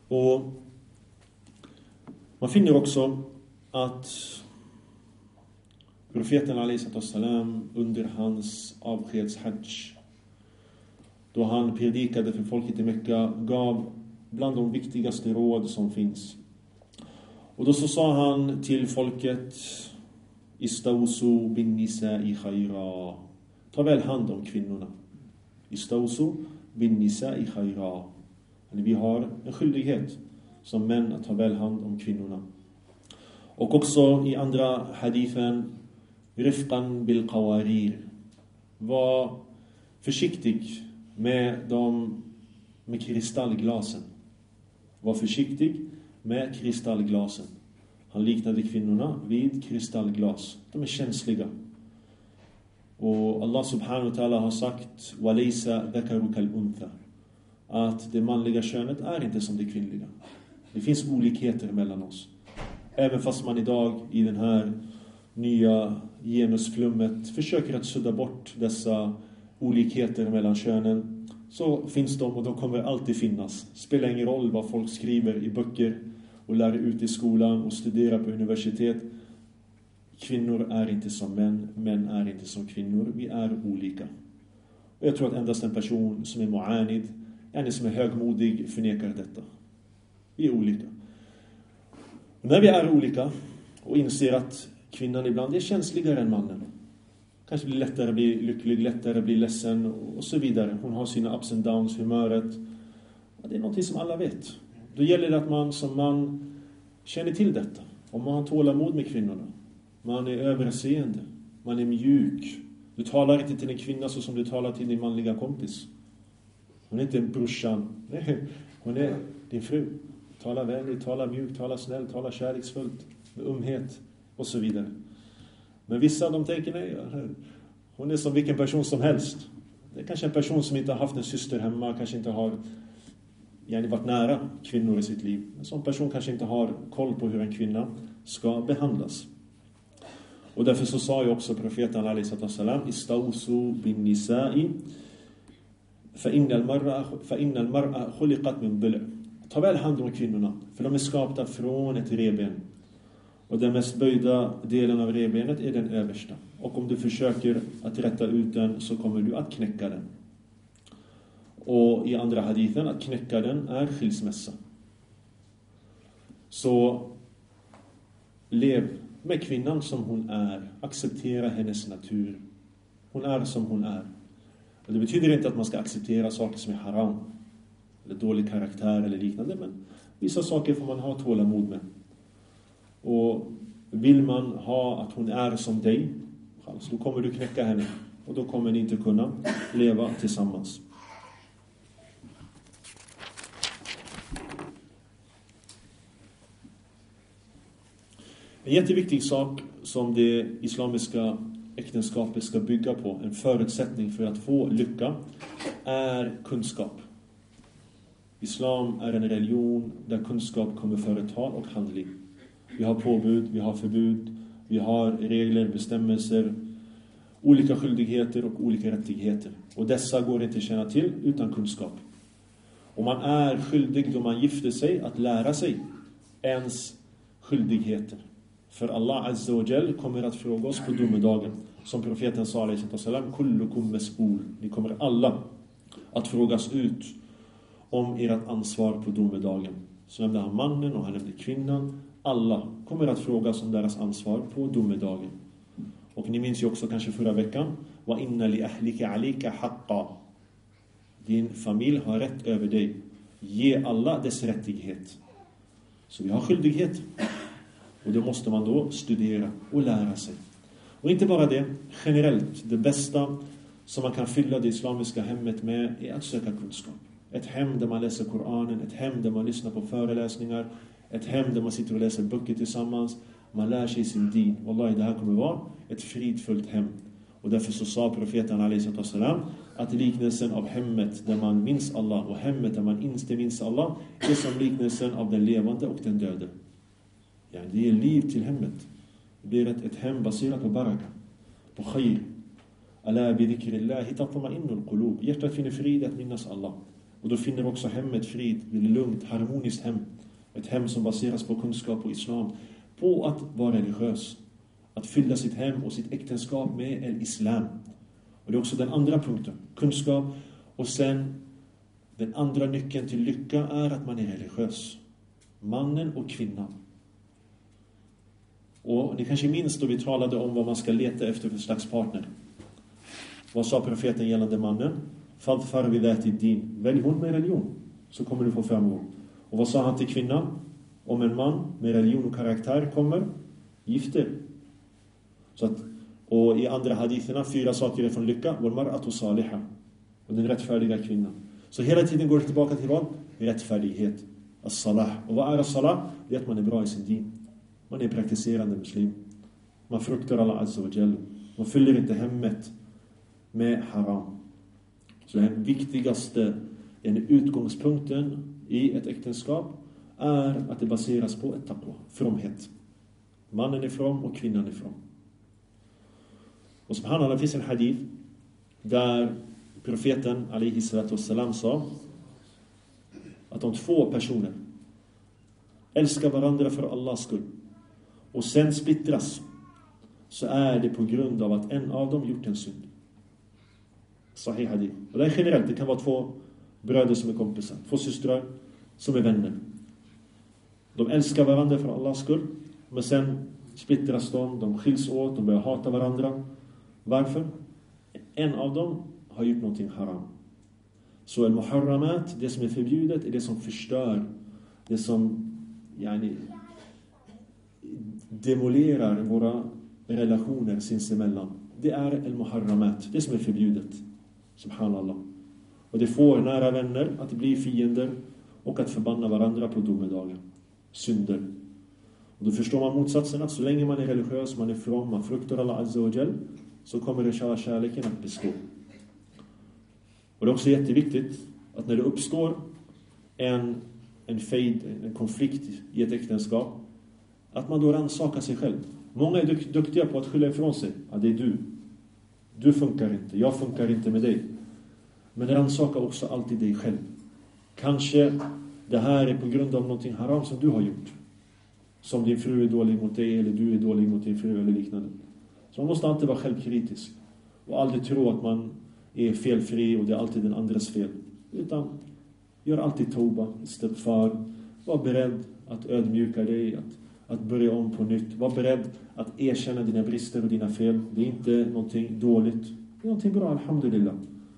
Och man finner också att profeten alaihi salam under hans avskedshajj, då han predikade för folket i Mekka, gav bland de viktigaste råd som finns. Och då så sa han till folket: Istausu bin nisa'i khaira. Ta väl hand om kvinnorna. Istausu bin nisa'i khaira. Vi har en skyldighet som män att ta väl hand om kvinnorna. Och också i andra hadithen: Rifqan bil qawarir. Var försiktig med kristallglasen. Var försiktig med kristallglasen. Han liknade kvinnorna vid kristallglas. De är känsliga. Och Allah subhanahu wa ta'ala har sagt: Walaysa dhakaruka al-untha. Att det manliga könet är inte som det kvinnliga. Det finns olikheter mellan oss. Även fast man idag i den här nya genusflummet försöker att sudda bort dessa olikheter mellan könen, så finns de och de kommer alltid finnas. Spelar ingen roll vad folk skriver i böcker och lär ut i skolan och studerar på universitet. Kvinnor är inte som män, män är inte som kvinnor. Vi är olika. Och jag tror att endast en person som är mu'anid, en som är högmodig, förnekar detta. Vi är olika. Och när vi är olika och inser att kvinnan ibland är känsligare än mannen, kanske blir lättare att bli lycklig, lättare att bli ledsen och så vidare. Hon har sina ups and downs, humöret. Ja, det är något som alla vet. Då gäller det att man som man känner till detta. Om man har tålamod med kvinnorna. Man är överseende. Man är mjuk. Du talar inte till en kvinna så som du talar till din manliga kompis. Hon är inte brorsan. Nej, hon är din fru. Tala vänligt, tala mjukt, tala snällt, tala kärleksfullt. Med umhet och så vidare. Men vissa de tänker: nej, hon är som vilken person som helst. Det är kanske en person som inte har haft en syster hemma, kanske inte har varit nära kvinnor i sitt liv. En sån person kanske inte har koll på hur en kvinna ska behandlas. Och därför så sa ju också profeten alaihi salam: Istausu bin nisa'i fa innal mar'a khuliqat min dil'. Ta väl hand om kvinnorna, för de är skapta från ett revben. Och den mest böjda delen av revbenet är den översta. Och om du försöker att rätta ut den så kommer du att knäcka den. Och i andra hadithen att knäcka den är skilsmässa. Så lev med kvinnan som hon är. Acceptera hennes natur. Hon är som hon är. Och det betyder inte att man ska acceptera saker som är haram. Eller dålig karaktär eller liknande. Men vissa saker får man ha tålamod med. Och vill man ha att hon är som dig, då kommer du knäcka henne. Och då kommer ni inte kunna leva tillsammans. En jätteviktig sak som det islamiska äktenskapet ska bygga på, en förutsättning för att få lycka, är kunskap. Islam är en religion där kunskap kommer före tal och handling. Vi har påbud, vi har förbud, vi har regler, bestämmelser, olika skyldigheter och olika rättigheter. Och dessa går inte att känna till utan kunskap. Och man är skyldig då man gifter sig att lära sig ens skyldigheter. För Allah Azza wa Jal kommer att fråga oss på domedagen. Som profeten sa alaihi salam: kullukum mas'ul. Ni kommer alla att frågas ut om ert ansvar på domedagen. Så nämnde han mannen och han nämnde kvinnan. Alla kommer att frågas om deras ansvar på domedagen. Och ni minns ju också kanske förra veckan: wa inna li ahlika alika haqqa. Din familj har rätt över dig. Ge alla dess rättighet. Så vi har skyldighet. Och det måste man då studera och lära sig. Och inte bara det, generellt. Det bästa som man kan fylla det islamiska hemmet med är att söka kunskap. Ett hem där man läser Koranen, ett hem där man lyssnar på föreläsningar, ett hem där man sitter och läser böcker tillsammans. Man lär sig sin din. Wallahi, det här kommer vara ett fridfullt hem. Och därför så sa profeten alaihi salam att liknelsen av hemmet där man minns Allah och hemmet där man inte minns Allah är som liknelsen av den levande och den döde. Ja, det ger liv till hemmet. Det blir ett hem baserat på baraka, på khair. Ala bi dhikrillahi tatma'innul qulub. Hjärtat finner frid att minnas Allah. Och då finner också hemmet frid, det är lugnt, harmoniskt hem. Ett hem som baseras på kunskap och islam. På att vara religiös. Att fylla sitt hem och sitt äktenskap med islam. Och det är också den andra punkten. Kunskap. Och sen den andra nyckeln till lycka är att man är religiös. Mannen och kvinnan. Och ni kanske minns då vi talade om vad man ska leta efter för slags partner. Vad sa profeten gällande mannen? Fadfar vidati din. Välj hon med religion, så kommer du få framgång. Och vad sa han till kvinnan? Om en man med religion och karaktär kommer, gifter. Så att, och i andra haditherna 4 saker är från lycka. Wal mar'atu salihah. Och den rättfärdiga kvinnan. Så hela tiden går det tillbaka till vad? Rättfärdighet. As-salah. Och vad är as-salah? Det är att man är bra i sin din. Man är praktiserande muslim. Man fruktar Allah Azza wa Jalla. Man fyller inte hemmet med haram. Så den viktigaste utgångspunkten i ett äktenskap är att det baseras på ett taqwa, fromhet. Mannen är from och kvinnan är from. Och subhanallah, det finns en hadith där profeten alaihi salatu wassalam sa att om 2 personer älskar varandra för Allahs skull och sen splittras, så är det på grund av att en av dem gjort en synd. Sahih hadith. Och det är generellt, det kan vara 2 bröder som är kompisar, 2 systrar som är vänner. De älskar varandra för Allahs skull, men sen splittras de skiljs åt, de börjar hata varandra. Varför? En av dem har gjort någonting haram. Så al-muharramat, det som är förbjudet, är det som förstör, det som demolerar våra relationer sinsemellan. Det är al-muharramat, det som är förbjudet. Subhanallah. Och det får nära vänner att bli fiender och att förbanna varandra på domedagen. Synder. Och då förstår man motsatsen, att så länge man är religiös, man är from, man fruktar Allah Azza wa Jal, så kommer det kärleken att bestå. Och det är också jätteviktigt att när det uppstår en konflikt i ett äktenskap, att man då rannsakar sig själv. Många är duktiga på att skylla ifrån sig. Ja, det är du. Du funkar inte. Jag funkar inte med dig. Men rannsaka också alltid dig själv. Kanske det här är på grund av någonting haram som du har gjort. Som din fru är dålig mot dig, eller du är dålig mot din fru eller liknande. Så man måste alltid vara självkritisk. Och aldrig tro att man är felfri och det är alltid den andres fel. Utan gör alltid tauba, istighfar. Var beredd att ödmjuka dig, att börja om på nytt. Var beredd att erkänna dina brister och dina fel. Det är inte någonting dåligt. Det är någonting bra, alhamdulillah.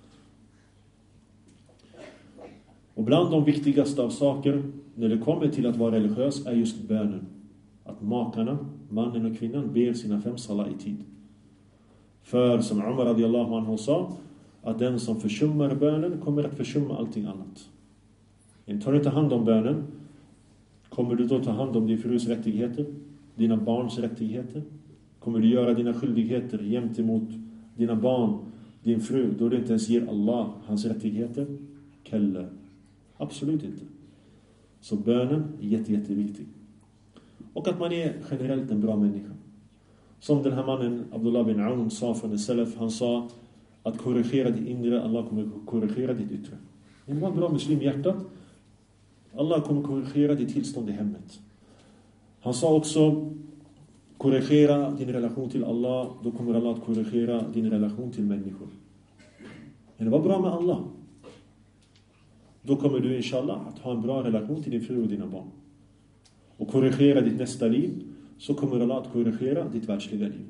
Och bland de viktigaste av saker när det kommer till att vara religiös är just bönen. Att makarna, mannen och kvinnan, ber sina 5 salat i tid. För som Umar radiyallahu anhu sa, att den som försummar bönen kommer att försumma allting annat. Tar du inte hand om bönen, kommer du då ta hand om din frus rättigheter, dina barns rättigheter? Kommer du göra dina skyldigheter gentemot dina barn, din fru, då du inte ens ger Allah hans rättigheter? Kalla. Absolut inte. Så bönen är jätteviktig. Och att man är generellt en bra människa. Som den här mannen Abdullah bin Aun sa från Salaf, han sa att korrigera ditt inre, Allah kommer korrigera ditt yttre. Om du var en bra muslim i hjärtat, Allah kommer korrigera ditt tillstånd i hemmet. Han sa också, korrigera din relation till Allah, då kommer Allah att korrigera din relation till människor. Men det var bra med Allah. Då kommer du inshallah att ha en bra relation till din fru och dina barn. Och korrigera ditt nästa liv, så kommer Allah att korrigera ditt världsliga liv.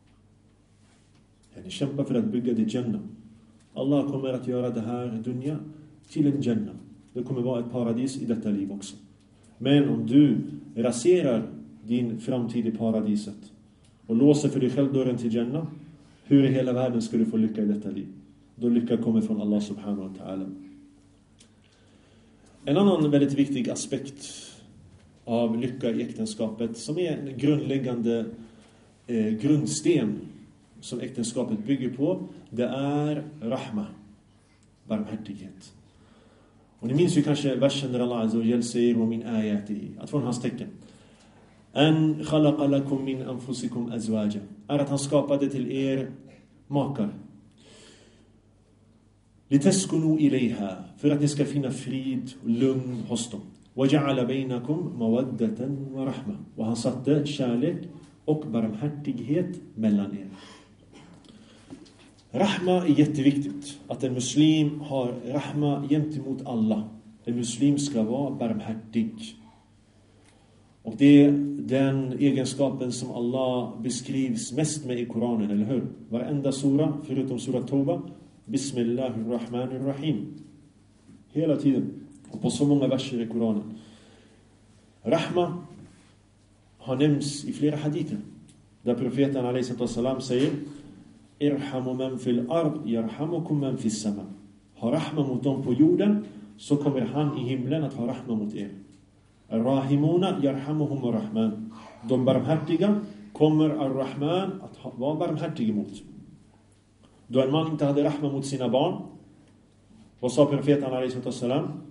Kämpa för att bygga ditt Jannah. Allah kommer att göra det här dunya till en Jannah. Det kommer vara ett paradis i detta liv också. Men om du raserar din framtid i paradiset och låser för dig själv dörren till Jannah, hur i hela världen ska du få lycka i detta liv? Då lycka kommer från Allah subhanahu wa ta'ala. En annan väldigt viktig aspekt av lycka i äktenskapet, som är en grundläggande grundsten som äktenskapet bygger på, det är rahma, barmhärtighet. Och ni minns ju kanske versen där Allah Azza wa Jalla säger om min ayatihi, att från hans tecken, an khalaqa lakum min anfusikum azwaja, är att han skapade till er makar. لِتَسْكُنُوا إِلَيْهَا, för att ni ska finna frid och lugn hos dem. وَجَعَلَ بَيْنَكُمْ مَوَدَّةً وَرَحْمَةً, och han satte kärlek och barmhärtighet mellan er. Rahma är jätteviktigt. Att en muslim har rahma gentemot alla. En muslim ska vara barmhärtig. Och det är den egenskapen som Allah beskrivs mest med i Koranen, eller hur? Varenda sura, förutom sura Tauba, Bismillahirrahmanirrahim. Hela tiden. Och på så många verser i Koranen. Rahma har nämnts i flera hadither. Där profeten a.s. säger: Irhamu man fil ard, yarhamukum man fis sama. Ha rahma mot dem på jorden, så kommer han i himlen att ha rahma mot er. Ar-Rahimuna yarhamuhum ar-Rahman. De barmhärtiga kommer ar-Rahman att vara barmhärtig emot. Då en man inte hade rahma mot sina barn, vad sa profeten a.s.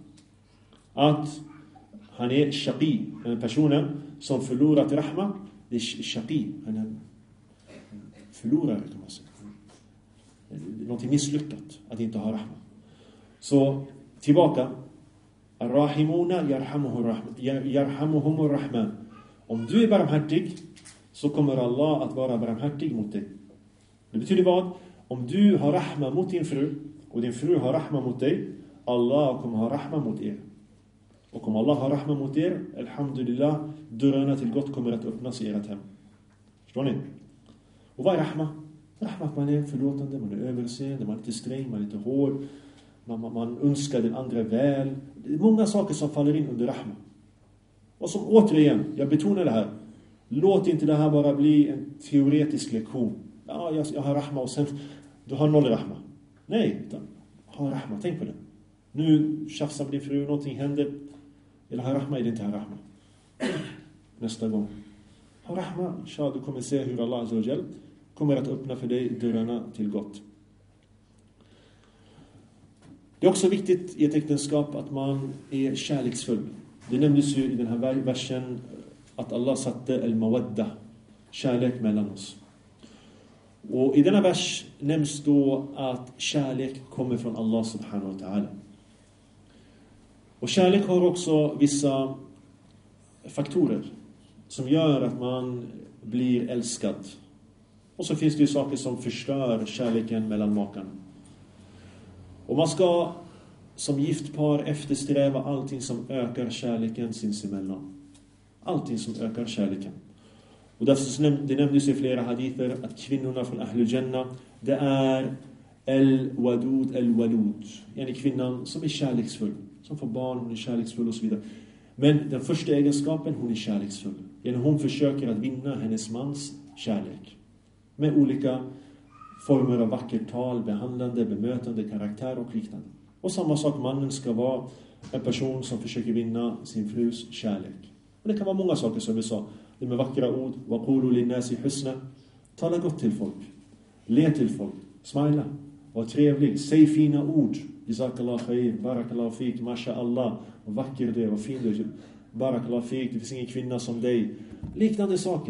Att han är shaqi, en person som förlorat rahma. Det är shaqi, han är förlorare kan man säga. Något misslyckat att inte ha rahma. Så tillbaka. Ar-Rahimuna yarhamuhum ar-Rahman. Om du är barmhärtig, så kommer Allah att vara barmhärtig mot dig. Det betyder vad? Om du har rahma mot din fru och din fru har rahma mot dig, Allah kommer ha rahma mot er. Och om Allah har rahma mot er, alhamdulillah, dörrarna till gott kommer att öppnas i ert hem. Förstår ni? Och vad är rahma? Rahma, att man är förlåtande, man är överseende, man är inte sträng, man är inte hård, man önskar den andra väl. Det är många saker som faller in under rahma. Och som återigen, jag betonar det här, låt inte det här bara bli en teoretisk lektion. Ja, jag har rahma och sen du har noll rahma. Nej, utan ha rahma, tänk på det. Nu tjafsar med din fru, någonting händer. Eller ha rahma, är det inte ha rahma. Nästa gång. Ha rahma, inshallah, du kommer se hur Allah Azza wa Jal kommer att öppna för dig dörrarna till gott. Det är också viktigt i ett äktenskap att man är kärleksfull. Det nämndes ju i den här versen att Allah satte al-mawadda, kärlek mellan oss. Och i denna vers nämns då att kärlek kommer från Allah subhanahu wa ta'ala. Och kärlek har också vissa faktorer som gör att man blir älskad. Och så finns det ju saker som förstör kärleken mellan makarna. Och man ska som gift par eftersträva allting som ökar kärleken sinsemellan. Allting som ökar kärleken. Och därför det nämndes i flera hadither att kvinnorna från Ahlul Jannah, det är al-wadud al-walud. Yani kvinnan som är kärleksfull, som får barn, hon är kärleksfull och så vidare. Men den första egenskapen, hon är kärleksfull. Yani hon försöker att vinna hennes mans kärlek. Med olika former av vackert tal, behandlande, bemötande, karaktär och liknande. Och samma sak, mannen ska vara en person som försöker vinna sin frus kärlek. Och det kan vara många saker som vi sa. Det med vackra ord, waqulu linnasi husna. Tala gott till folk. Le till folk. Smila. Var trevlig. Säg fina ord. Jazakallah khair. Barakallah fik. Masha'Allah. Vad vacker du är. Vad fin du är. Barakallah fik. Det finns ingen kvinna som dig. Liknande saker.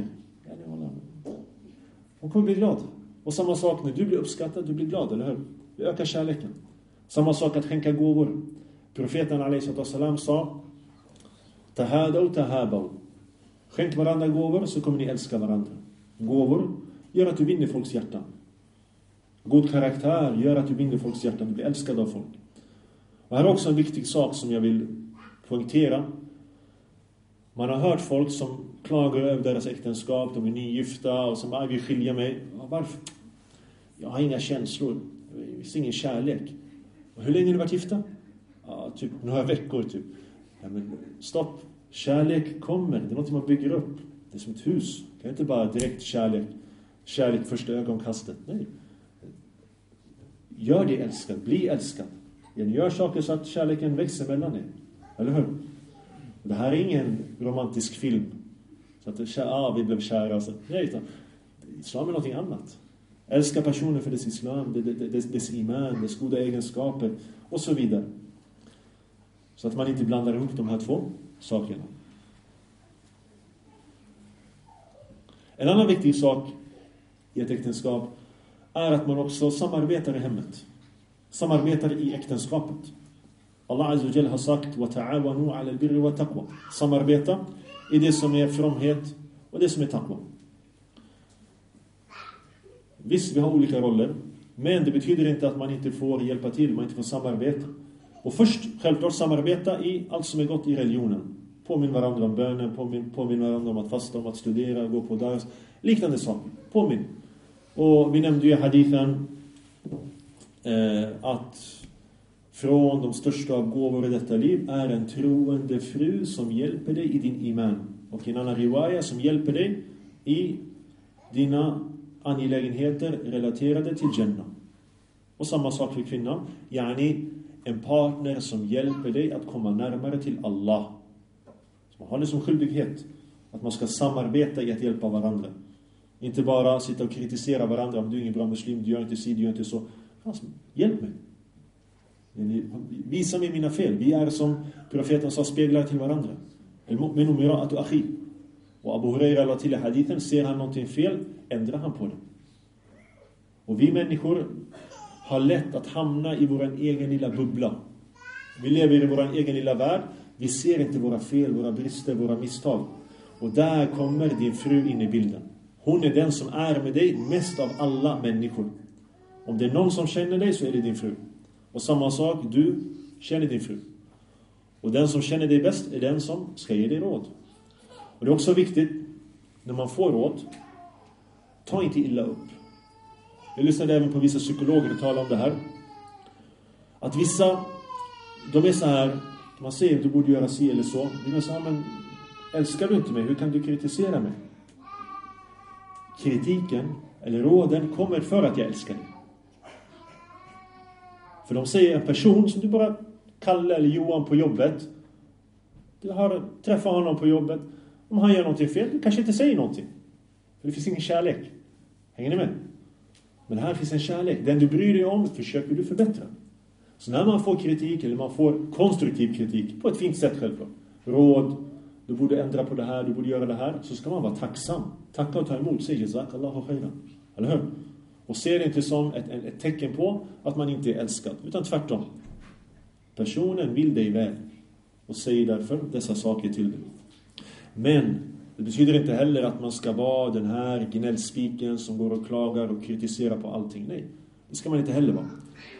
Hon kommer bli glad. Och samma sak när du blir uppskattad, du blir glad, eller hur? Det ökar kärleken. Samma sak att skänka gåvor. Profeten a.s. sa: Tahadaw tahabaw. Skänk varandra gåvor, så kommer ni älska varandra. Gåvor gör att du vinner folks hjärtan. God karaktär gör att du vinner folks hjärtan. Du blir älskad av folk. Och här är också en viktig sak som jag vill poängtera. Man har hört folk som klagar över deras äktenskap. De är nygifta och som vill skilja mig. Varför? Jag har inga känslor. Det finns ingen kärlek. Och hur länge har ni varit gifta? Ja, typ några veckor typ. Ja, men stopp. Kärlek kommer. Det är något man bygger upp. Det är som ett hus. Det kan inte bara direkt kärlek. Kärlek första ögonkastet. Nej. Gör det älskad. Bli älskad. Gör saker så att kärleken växer mellan er. Eller hur? Det här är ingen romantisk film. Så att vi blev kära. Och så. Nej, utan islam är någonting annat. Älska personen för dess islam, dess iman, dess goda egenskaper och så vidare. Så att man inte blandar ihop de här två sakerna. En annan viktig sak i ett äktenskap är att man också samarbetar i hemmet. samarbetar i äktenskapet. Allah Azza wa Jalla har sagt وَتَعَوَنُوا عَلَى الْبِرِّ وَتَقْوَى. Samarbeta i det som är fromhet och det som är taqwa. Visst, vi har olika roller, men det betyder inte att man inte får hjälpa till, man inte får samarbeta. Och först, självklart, samarbeta i allt som är gott i religionen. Påminn varandra om bönen, påminn varandra om att fasta, om att studera, gå på dars, liknande saker. Påminn. Och vi nämnde ju i hadithen att från de största av gåvor i detta liv är en troende fru som hjälper dig i din iman. Och en annan riwaya som hjälper dig i dina angelägenheter relaterade till Jannah. Och samma sak för kvinnan. Yani en partner som hjälper dig att komma närmare till Allah. Så man har det som skyldighet att man ska samarbeta i att hjälpa varandra. Inte bara sitta och kritisera varandra. Om du är ingen bra muslim, du gör inte si, du gör inte så. Alltså, hjälp mig. Visa mig mina fel. Vi är som profeten sa, speglar till varandra. El-mu'minu mira'atu akhi. Och Abu Huraira la till i hadithen, ser han någonting fel, ändrar han på det. Och vi människor har lätt att hamna i vår egen lilla bubbla. Vi lever i vår egen lilla värld. Vi ser inte våra fel, våra brister, våra misstag. Och där kommer din fru in i bilden. Hon är den som är med dig mest av alla människor. Om det är någon som känner dig så är det din fru. Och samma sak, du känner din fru. Och den som känner dig bäst är den som ska ge dig råd. Och det är också viktigt, när man får råd, ta inte illa upp. Jag lyssnade även på vissa psykologer och tala om det här. Att vissa, de är så här, man säger att du borde göra si eller så. De är så här, men älskar du inte mig? Hur kan du kritisera mig? Kritiken eller råden kommer för att jag älskar dig. För de säger en person som du bara Kalle eller Johan på jobbet. Du har träffat honom på jobbet. Om han gör någonting fel, du kanske inte säger någonting. För det finns ingen kärlek. Hänger ni med? Men här finns en kärlek. Den du bryr dig om försöker du förbättra. Så när man får kritik eller man får konstruktiv kritik på ett fint sätt självklart. Råd, du borde ändra på det här, du borde göra det här. Så ska man vara tacksam. Tacka och ta emot. Säg jazakallahu khairan. Eller hur? Och se det inte som ett tecken på att man inte är älskad. Utan tvärtom. Personen vill dig väl. Och säger därför dessa saker till dig. Men det betyder inte heller att man ska vara den här gnällspiken som går och klagar och kritiserar på allting. Nej, det ska man inte heller vara.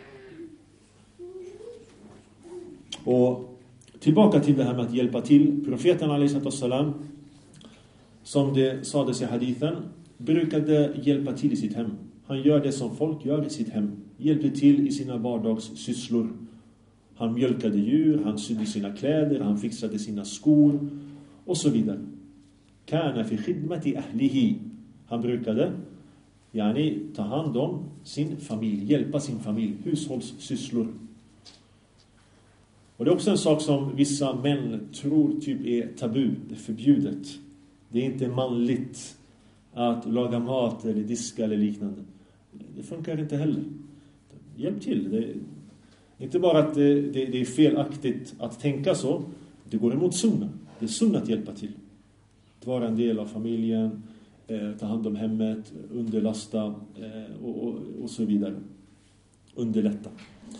Och tillbaka till det här med att hjälpa till. Profeten alaihissalam, som det sades i hadithen, brukade hjälpa till i sitt hem. Han gör det som folk gör i sitt hem. Hjälpte till i sina vardagssysslor. Han mjölkade djur, han sydde sina kläder, han fixade sina skor och så vidare. Kana fi khidmati ahlihi. Han brukade ta hand om sin familj, hjälpa sin familj, hushållssysslor. Och det är också en sak som vissa män tror typ är tabu, det är förbjudet. Det är inte manligt att laga mat eller diska eller liknande. Det funkar inte heller. Hjälp till. Det är inte bara att det är felaktigt att tänka så. Det går emot sunna. Det är sunna att hjälpa till. Att vara en del av familjen, ta hand om hemmet, underlasta och så vidare. Underlätta.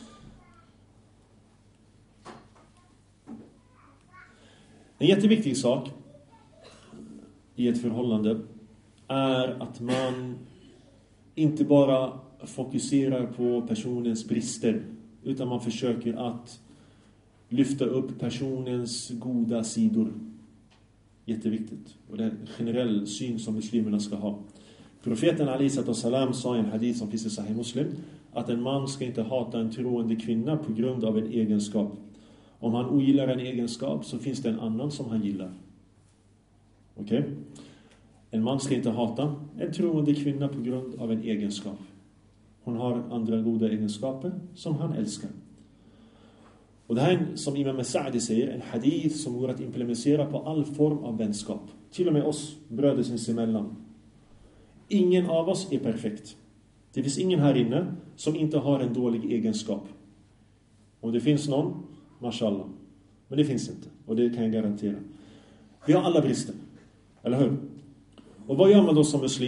En jätteviktig sak i ett förhållande är att man inte bara fokuserar på personens brister, utan man försöker att lyfta upp personens goda sidor. Jätteviktigt. Och det är en generell syn som muslimerna ska ha. Profeten alaihissalam sa i en hadith som finns i Sahih Muslim att en man ska inte hata en troende kvinna på grund av en egenskap. Om han ogillar en egenskap så finns det en annan som han gillar. Okej? En man ska inte hata en troende kvinna på grund av en egenskap. Hon har andra goda egenskaper som han älskar. Och det här är, som Imam Sa'di säger, en hadith som går att implementera på all form av vänskap. Till och med oss, bröder sinsemellan. Ingen av oss är perfekt. Det finns ingen här inne som inte har en dålig egenskap. Om det finns någon, mashallah. Men det finns inte. Och det kan jag garantera. Vi har alla brister. Eller hur? Och vad gör man då som muslim?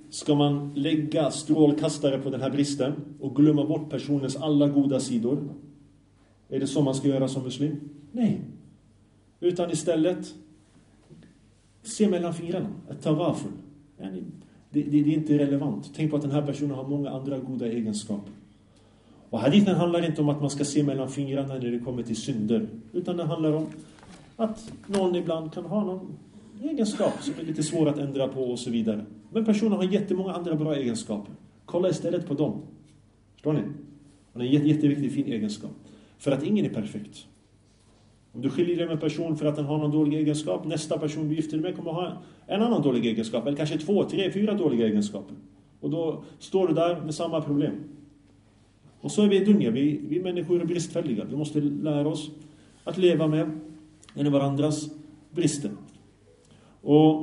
ska man lägga strålkastare på den här bristen och glömma bort personens alla goda sidor? Är det så man ska göra som muslim? Nej. Utan istället se mellan fingrarna. Ett tawaful. Det är inte relevant. Tänk på att den här personen har många andra goda egenskaper. Och hadithen handlar inte om att man ska se mellan fingrarna när det kommer till synder. Utan det handlar om att någon ibland kan ha någon egenskap som är lite svår att ändra på och så vidare. Men personen har jättemånga andra bra egenskaper. Kolla istället på dem. Förstår ni? Han är en jätteviktig fin egenskap. För att ingen är perfekt. Om du skiljer dig med en person för att den har någon dålig egenskap, nästa person du gifter dig med kommer ha en annan dålig egenskap. Eller kanske 2, 3, 4 dåliga egenskaper. Och då står du där med samma problem. Och så är vi i dunja. Vi människor är bristfälliga. Vi måste lära oss att leva med varandras brister. Och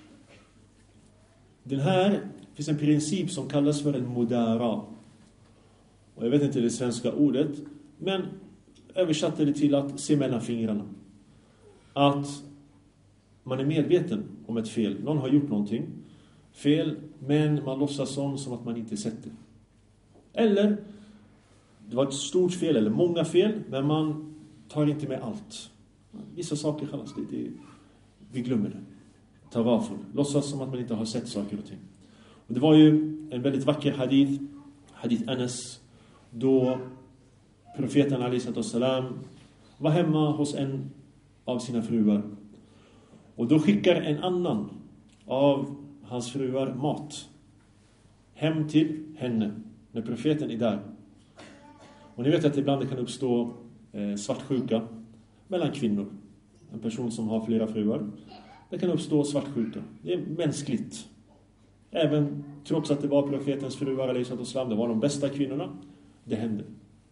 den här finns en princip som kallas för en mudara. Och jag vet inte det svenska ordet, men översatte det till att se mellan fingrarna. Att man är medveten om ett fel. Någon har gjort någonting fel, men man låtsas som att man inte sett det. Eller det var ett stort fel eller många fel, men man tar inte med allt. Vissa saker kallas det. Vi glömmer det. Tawaful. Låtsas som att man inte har sett saker och ting. Och det var ju en väldigt vacker hadith Anas, då profeten a.s. var hemma hos en av sina fruar. Och då skickar en annan av hans fruar mat hem till henne när profeten är där. Och ni vet att ibland det kan uppstå svartsjuka mellan kvinnor. En person som har flera fruar. Det kan uppstå svartsjuka. Det är mänskligt. Även trots att det var profetens fruar a.s. det var de bästa kvinnorna. Det hände.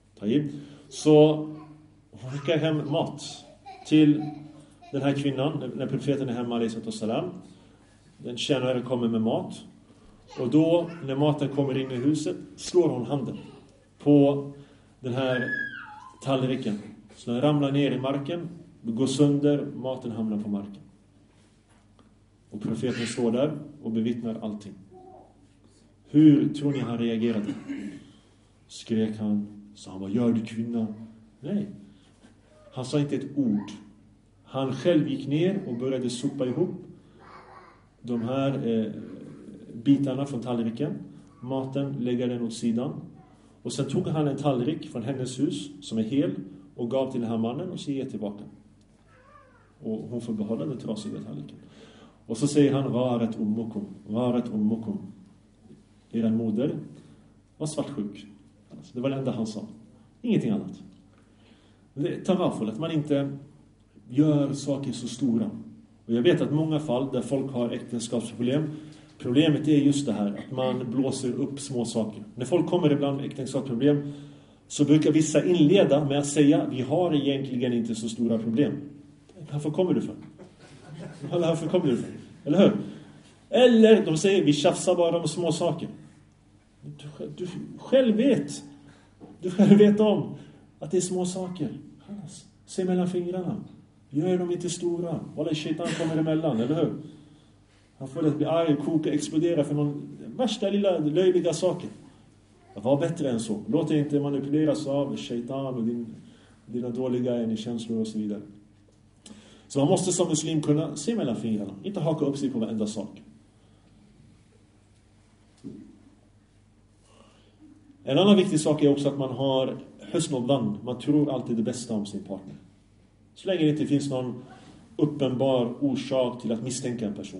Så hon skickar hem mat till den här kvinnan när profeten är hemma a.s. Den tjänare kommer med mat. Och då när maten kommer in i huset slår hon handen på den här tallriken. Så den ramlar ner i marken, går sönder, maten hamnar på marken. Och profeten står där och bevittnar allting. Hur tror ni han reagerade? Skrek han? Sa han, vad gör du kvinna? Nej. Han sa inte ett ord. Han själv gick ner och började sopa ihop de här bitarna från tallriken. Maten, lägger den åt sidan. Och sen tog han en tallrik från hennes hus som är hel och gav till den här mannen och så ger tillbaka. Och hon får behålla den trasiga tallriken. Och så säger han, varet ummukum. Er moder var svartsjuk. Det var det enda han sa. Ingenting annat. Det är tawaful, att man inte gör saker så stora. Och jag vet att många fall där folk har äktenskapsproblem, problemet är just det här, att man blåser upp små saker. När folk kommer ibland med äktenskapsproblem så brukar vissa inleda med att säga, vi har egentligen inte så stora problem. Varför kommer du för? Varför kommer du för? Eller hur? Eller de säger, vi tjafsar bara om små saker. Du själv vet om att det är små saker. Se mellan fingrarna. Gör dem inte stora. Walla, shaitan kommer emellan, eller hur? Han får det att bli arg, koka, explodera för någon värsta lilla löjliga saker. Var bättre än så. Låt dig inte manipuleras av shaitan och dina dåliga känslor och så vidare. Så man måste som muslim kunna se mellan fingrarna. Inte haka upp sig på varenda sak. En annan viktig sak är också att man har husnullan. Man tror alltid det bästa om sin partner. Så länge det inte finns någon uppenbar orsak till att misstänka en person.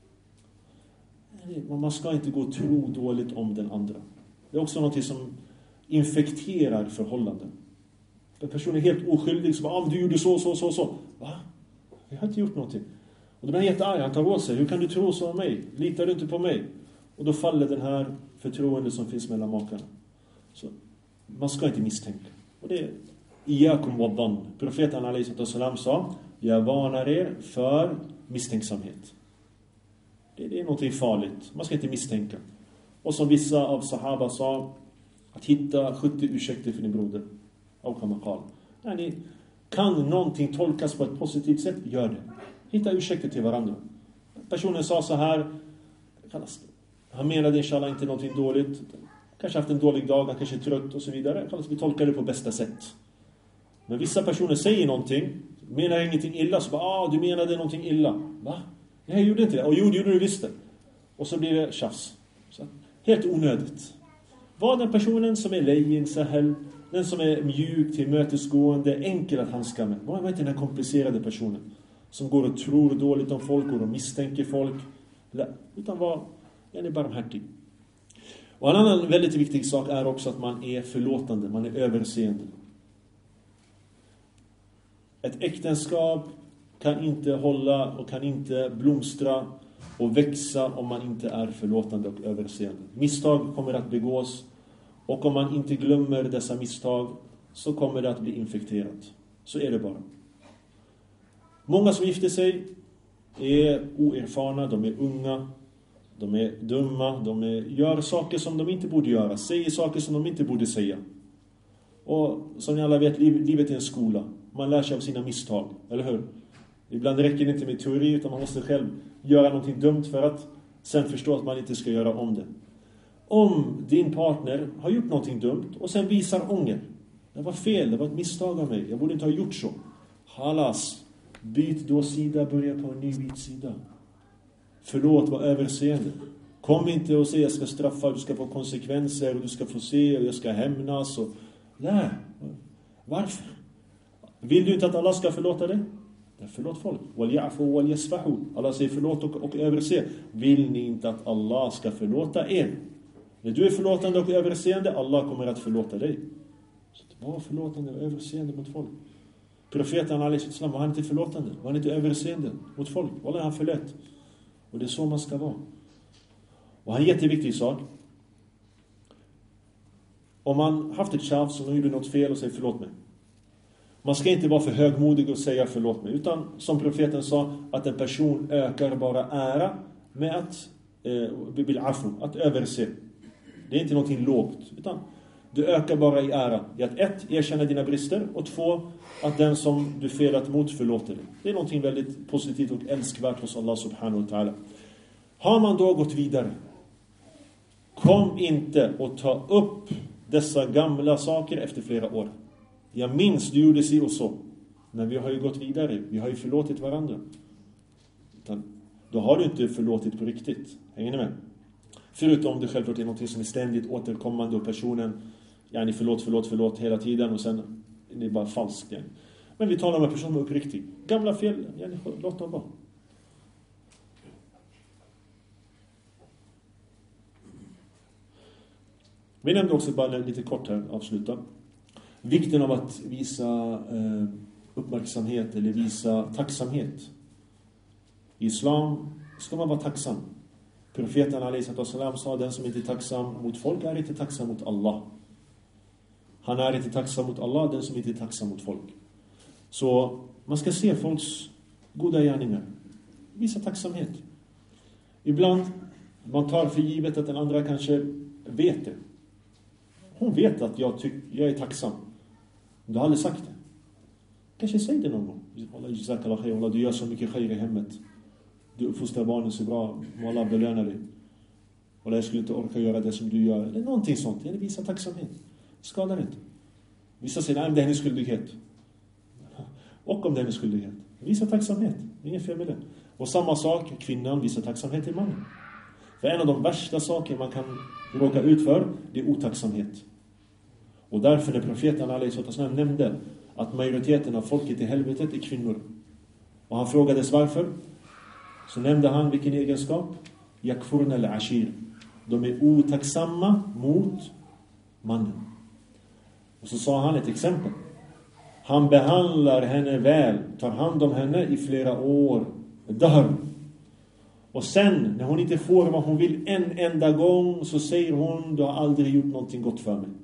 Man ska inte gå och tro dåligt om den andra. Det är också något som infekterar förhållanden. En person är helt oskyldig så bara, du gjorde så. Va? Jag har inte gjort någonting. Och den är jättearg, han tar åt sig. Hur kan du tro så om mig? Litar du inte på mig? Och då faller den här förtroende som finns mellan makarna. Så man ska inte misstänka. Och det är iyakum waddan. Profeten a.s. sa, jag varnar er för misstänksamhet. Det är något farligt. Man ska inte misstänka. Och som vissa av sahaba sa, att hitta 70 ursäkter för din broder. Kan någonting tolkas på ett positivt sätt? Gör det. Hitta ursäkter till varandra. Personen sa så här, Han menade inshallah inte någonting dåligt. Kanske haft en dålig dag, han kanske är trött och så vidare. Vi tolkar det på bästa sätt. Men vissa personer säger någonting, menar ingenting illa, så bara, du menade någonting illa. Va? Jag gjorde inte det. Och gjorde du visst det. Och så blir det tjafs. Så, helt onödigt. Var den personen som är lejen, sahel, den som är mjuk, tillmötesgående, enkel att handska med. Var inte den här komplicerade personen som går och tror dåligt om folk, går och misstänker folk. Utan var barmhärtig. Och en annan väldigt viktig sak är också att man är förlåtande, man är överseende. Ett äktenskap kan inte hålla och kan inte blomstra och växa om man inte är förlåtande och överseende. Misstag kommer att begås, och om man inte glömmer dessa misstag så kommer det att bli infekterat. Så är det bara. Många som gifter sig är oerfarna, de är unga, de är dumma, gör saker som de inte borde göra, säger saker som de inte borde säga. Och som ni alla vet, livet är en skola. Man lär sig av sina misstag, eller hur? Ibland räcker det inte med teori, utan man måste själv göra någonting dumt för att sen förstå att man inte ska göra om det. Om din partner har gjort någonting dumt och sen visar ånger. Det var fel, det var ett misstag av mig. Jag borde inte ha gjort så. Halas, byt då sida, börja på en ny vit sida. Förlåt, var överseende. Kom inte och säg jag ska straffa, du ska få konsekvenser och du ska få se och jag ska hämnas. Nej, varför? Vill du inte att Allah ska förlåta dig? Förlåt folk. Allah säger förlåt och överse. Vill ni inte att Allah ska förlåta er? När du är förlåtande och överseende, Allah kommer att förlåta dig. Så var förlåtande och överseende mot folk. Profeten a.s. var han inte förlåtande, var han inte överseende mot folk. Wallah, han förlät. Och det är så man ska vara. Och en jätteviktig sak. Om man haft ett tjafs och någon gjorde något fel och säger förlåt mig. Man ska inte vara för högmodig och säga förlåt mig. Utan som profeten sa, att en person ökar bara ära med att överse. Det är inte någonting lågt. Utan du ökar bara i ära. I att 1, erkänna dina brister. Och 2, att den som du felat mot förlåter dig. Det är någonting väldigt positivt och älskvärt hos Allah subhanahu wa ta'ala. Har man då gått vidare, kom inte och ta upp dessa gamla saker efter flera år. Jag minns du gjorde sig och så. Men vi har ju gått vidare. Vi har ju förlåtit varandra. Då har du inte förlåtit på riktigt. Hänger ni med? Förutom det självklart är något som är ständigt återkommande och personen förlåt hela tiden och sen är det bara falskt. Men vi talar om en person som är uppriktig. Gamla fel, låt dem vara. Vi nämnde också bara lite kort här, avsluta. Vikten av att visa uppmärksamhet eller visa tacksamhet. I islam ska man vara tacksam. Profeten a.s. sa, den som inte är tacksam mot folk är inte tacksam mot Allah. Han är inte tacksam mot Allah, den som inte är tacksam mot folk. Så man ska se folks goda gärningar. Visa tacksamhet. Ibland man tar för givet att den andra kanske vet det. Hon vet att jag är tacksam. Du har aldrig sagt det. Kanske säg det någon gång. Allah, du gör så mycket khair i hemmet. Du uppfostrar barnen så bra. Allah belönar dig. Och jag skulle inte orka göra det som du gör. Eller någonting sånt. Eller visa tacksamhet. Skadar inte. Vissa säger, nej, det är hennes skyldighet. Och om det är hennes skyldighet. Visa tacksamhet. Ingen fel med det. Och samma sak, kvinnan visar tacksamhet till mannen. För en av de värsta saker man kan råka ut för, det är otacksamhet. Och därför när profeten a.s. nämnde att majoriteten av folket i helvetet är kvinnor. Och han frågades varför. Så nämnde han vilken egenskap? Yakfurna al-ashir. De är otacksamma mot mannen. Och så sa han ett exempel. Han behandlar henne väl, tar hand om henne i flera år. Dahr. Och sen, när hon inte får vad hon vill en enda gång, så säger hon, du har aldrig gjort någonting gott för mig.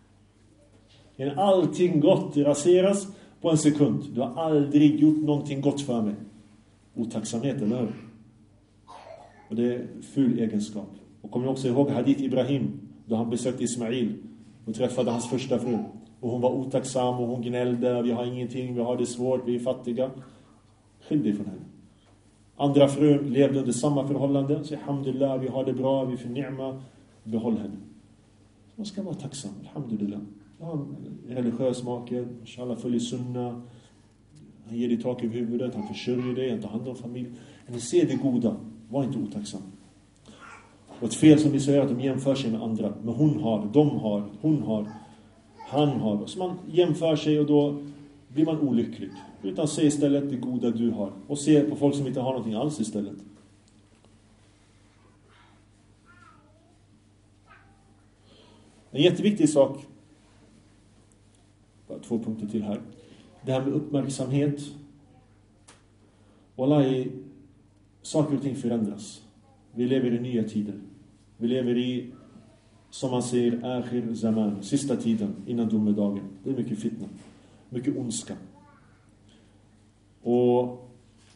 Allting gott raseras på en sekund. Du har aldrig gjort någonting gott för mig. Otacksamhet, eller hur? Och det är ful egenskap. Och kommer ni också ihåg Hadith Ibrahim, då han besökte Ismail och träffade hans första fru. Och hon var otacksam och hon gnällde. Vi har ingenting, vi har det svårt, vi är fattiga. Skilj dig från henne. Andra frun levde under samma förhållanden. Så alhamdulillah, vi har det bra, vi får ni'ma. Behåll henne. Man ska vara tacksam, alhamdulillah. Jag har en religiös make, inshallah följer sunna. Han ger dig tak över huvudet, han försörjer dig, han tar hand om familj. Men se det goda, var inte otacksam. Och ett fel som vi säger att de jämför sig med andra. Men hon har, de har, hon har, han har. Så man jämför sig och då blir man olycklig. Utan se istället det goda du har. Och se på folk som inte har någonting alls istället. En jätteviktig sak. Bara 2 punkter till här. Det här med uppmärksamhet. Wallahi, saker och ting förändras. Vi lever i nya tider. Vi lever i, som man säger, akhir zaman, sista tiden innan domedagen. Det är mycket fitna, mycket ondska. Och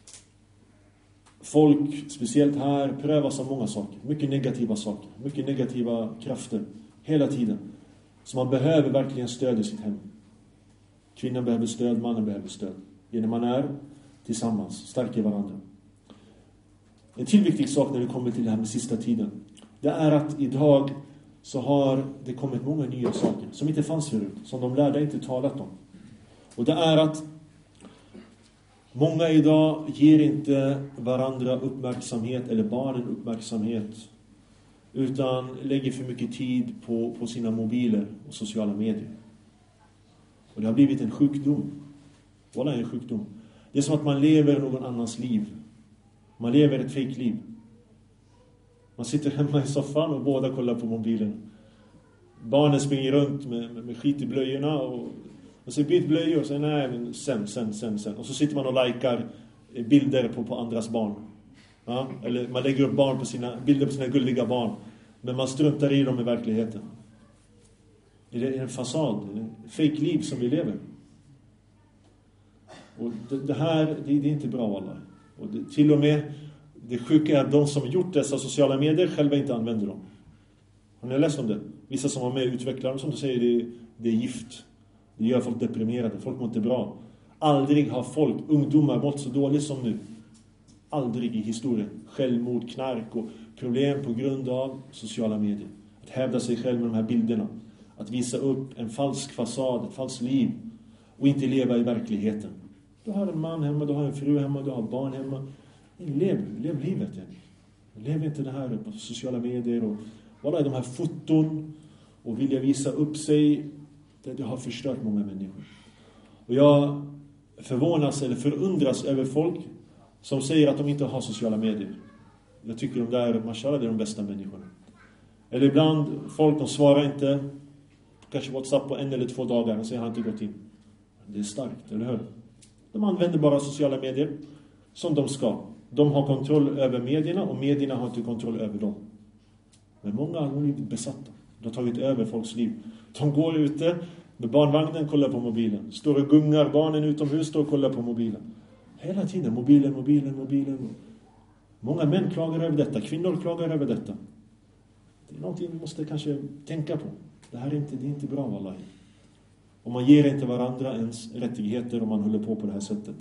folk, speciellt här, prövas av många saker. Mycket negativa saker, mycket negativa krafter hela tiden. Så man behöver verkligen stöd i sitt hem. Kvinnan behöver stöd, mannen behöver stöd. Genom man är tillsammans, stärker varandra. En till viktig sak när det kommer till det här med sista tiden. Det är att idag så har det kommit många nya saker som inte fanns förut. Som de lärde inte talat om. Och det är att många idag ger inte varandra uppmärksamhet eller barnen uppmärksamhet. Utan lägger för mycket tid på sina mobiler och sociala medier. Och det har blivit en sjukdom. Vad är en sjukdom? Det är som att man lever någon annans liv. Man lever ett fejkliv. Man sitter hemma i soffan och båda kollar på mobilen. Barnen springer runt med skit i blöjorna och så byter blöjor och säger nej, men sen. Och så sitter man och likar bilder på andras barn. Ja? Eller man lägger upp bilder på sina gulliga barn. Men man struntar i dem i verkligheten. Det är en fasad, en fejkliv som vi lever. Och det här, det är inte bra alla. Och till och med det sjuka är att de som gjort dessa sociala medier själva inte använder dem. Har ni läst om det? Vissa som var med och utvecklade dem, som du säger, det är gift. Det gör folk deprimerade, folk mår inte bra. Aldrig har ungdomar mått så dåligt som nu. Aldrig i historien. Självmord, knark och problem på grund av sociala medier. Att hävda sig själv med de här bilderna. Att visa upp en falsk fasad, ett falskt liv. Och inte leva i verkligheten. Du har en man hemma, du har en fru hemma, du har barn hemma. Lev livet. Lev inte det här på sociala medier. Och vad är de här foton och vilja visa upp sig. Det har förstört många människor. Och jag förundras över folk som säger att de inte har sociala medier. Jag tycker de där, mashallah, det är de bästa människorna. Eller ibland, folk de svarar inte kanske WhatsApp på 1 eller 2 dagar och säger han inte gått in. Det är starkt, eller hur? De använder bara sociala medier som de ska. De har kontroll över medierna och medierna har inte kontroll över dem. Men många har blivit besatta. De har tagit över folks liv. De går ute med barnvagnen, kollar på mobilen. Står och gungar, barnen utomhus står och kollar på mobilen. Hela tiden, mobilen. Många män klagar över detta, kvinnor klagar över detta. Det är någonting vi måste kanske tänka på. Det är inte bra, wallahi. Och man ger inte varandra ens rättigheter om man håller på det här sättet.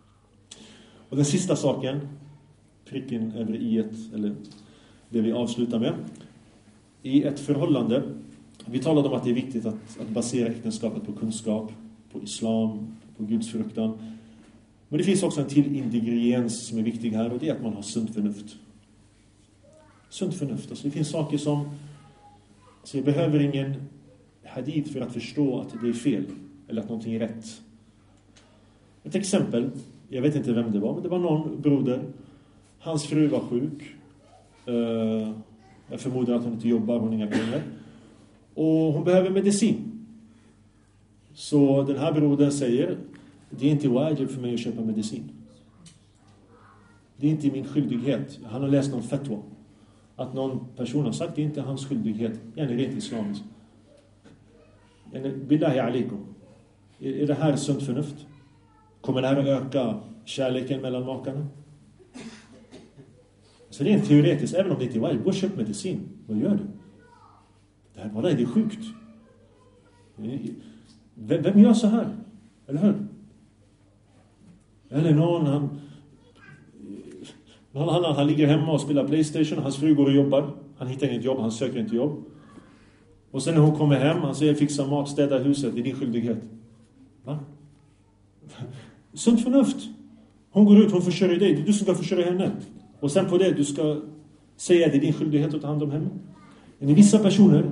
Och den sista saken, pricken över i-et, eller det vi avslutar med. I ett förhållande, vi talade om att det är viktigt att basera äktenskapet på kunskap, på islam, på Guds fruktan. Men det finns också en till ingrediens som är viktig här, och det är att man har sunt förnuft. Sunt förnuft, alltså det finns saker som, så jag behöver ingen hadith för att förstå att det är fel eller att någonting är rätt. Ett exempel, jag vet inte vem det var, men det var någon broder. Hans fru var sjuk. Jag förmodar att hon inte jobbar, hon har inga pengar. Och hon behöver medicin. Så den här brodern säger, det är inte wajib för mig att köpa medicin. Det är inte min skyldighet. Han har läst någon fatwa. Att någon person har sagt, det är inte hans skyldighet. Jag är rent islamiskt. Billahi alaikum. Är det här sunt förnuft? Kommer det här att öka kärleken mellan makarna? Så det är en teoretiskt, även om det inte är wajib, gå och köp medicin. Vad gör du? Det är sjukt. Vem gör så här? Eller hur? Eller någon, Han ligger hemma och spelar PlayStation. Hans fru går och jobbar. Han hittar inget jobb, han söker inte jobb. Och sen när hon kommer hem, han säger fixa mat, städa huset, det är din skyldighet. Va? Sunt förnuft. Hon går ut, hon försörjer dig, du ska försörja henne. Och sen på det, du ska säga att det är din skyldighet att ta hand om henne. Men i vissa personer,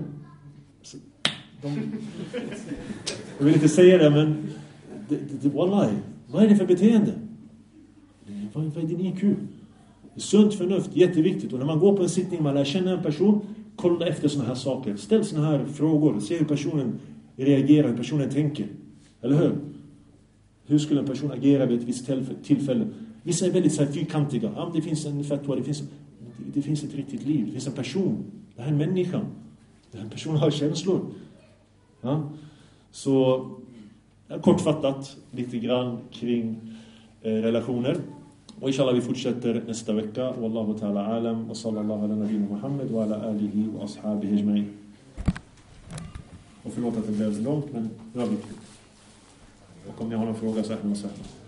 jag vill inte säga det, men wallahi, vad är det för beteende? Vad är din IQ? Sunt förnuft, jätteviktigt. Och när man går på en sittning, man lär känna en person, kolla efter såna här saker. Ställ såna här frågor, se hur personen reagerar, hur personen tänker. Eller hur? Hur skulle en person agera vid ett visst tillfälle? Vissa är väldigt så här fyrkantiga. Ja, det finns en fatwa, det finns ett riktigt liv. Det finns en person. Det här är en människa. Den personen har känslor. Ja? Så kortfattat lite grann kring relationer. Och inshallah vi fortsätter nästa vecka. Wallahu ta'ala alam. Wa sallallahu ala nabiyina Muhammad wa ala alihi wa ashabihi ajma'in. Och förlåt att det blev långt, men nu har vi. Och om ni har någon fråga så är det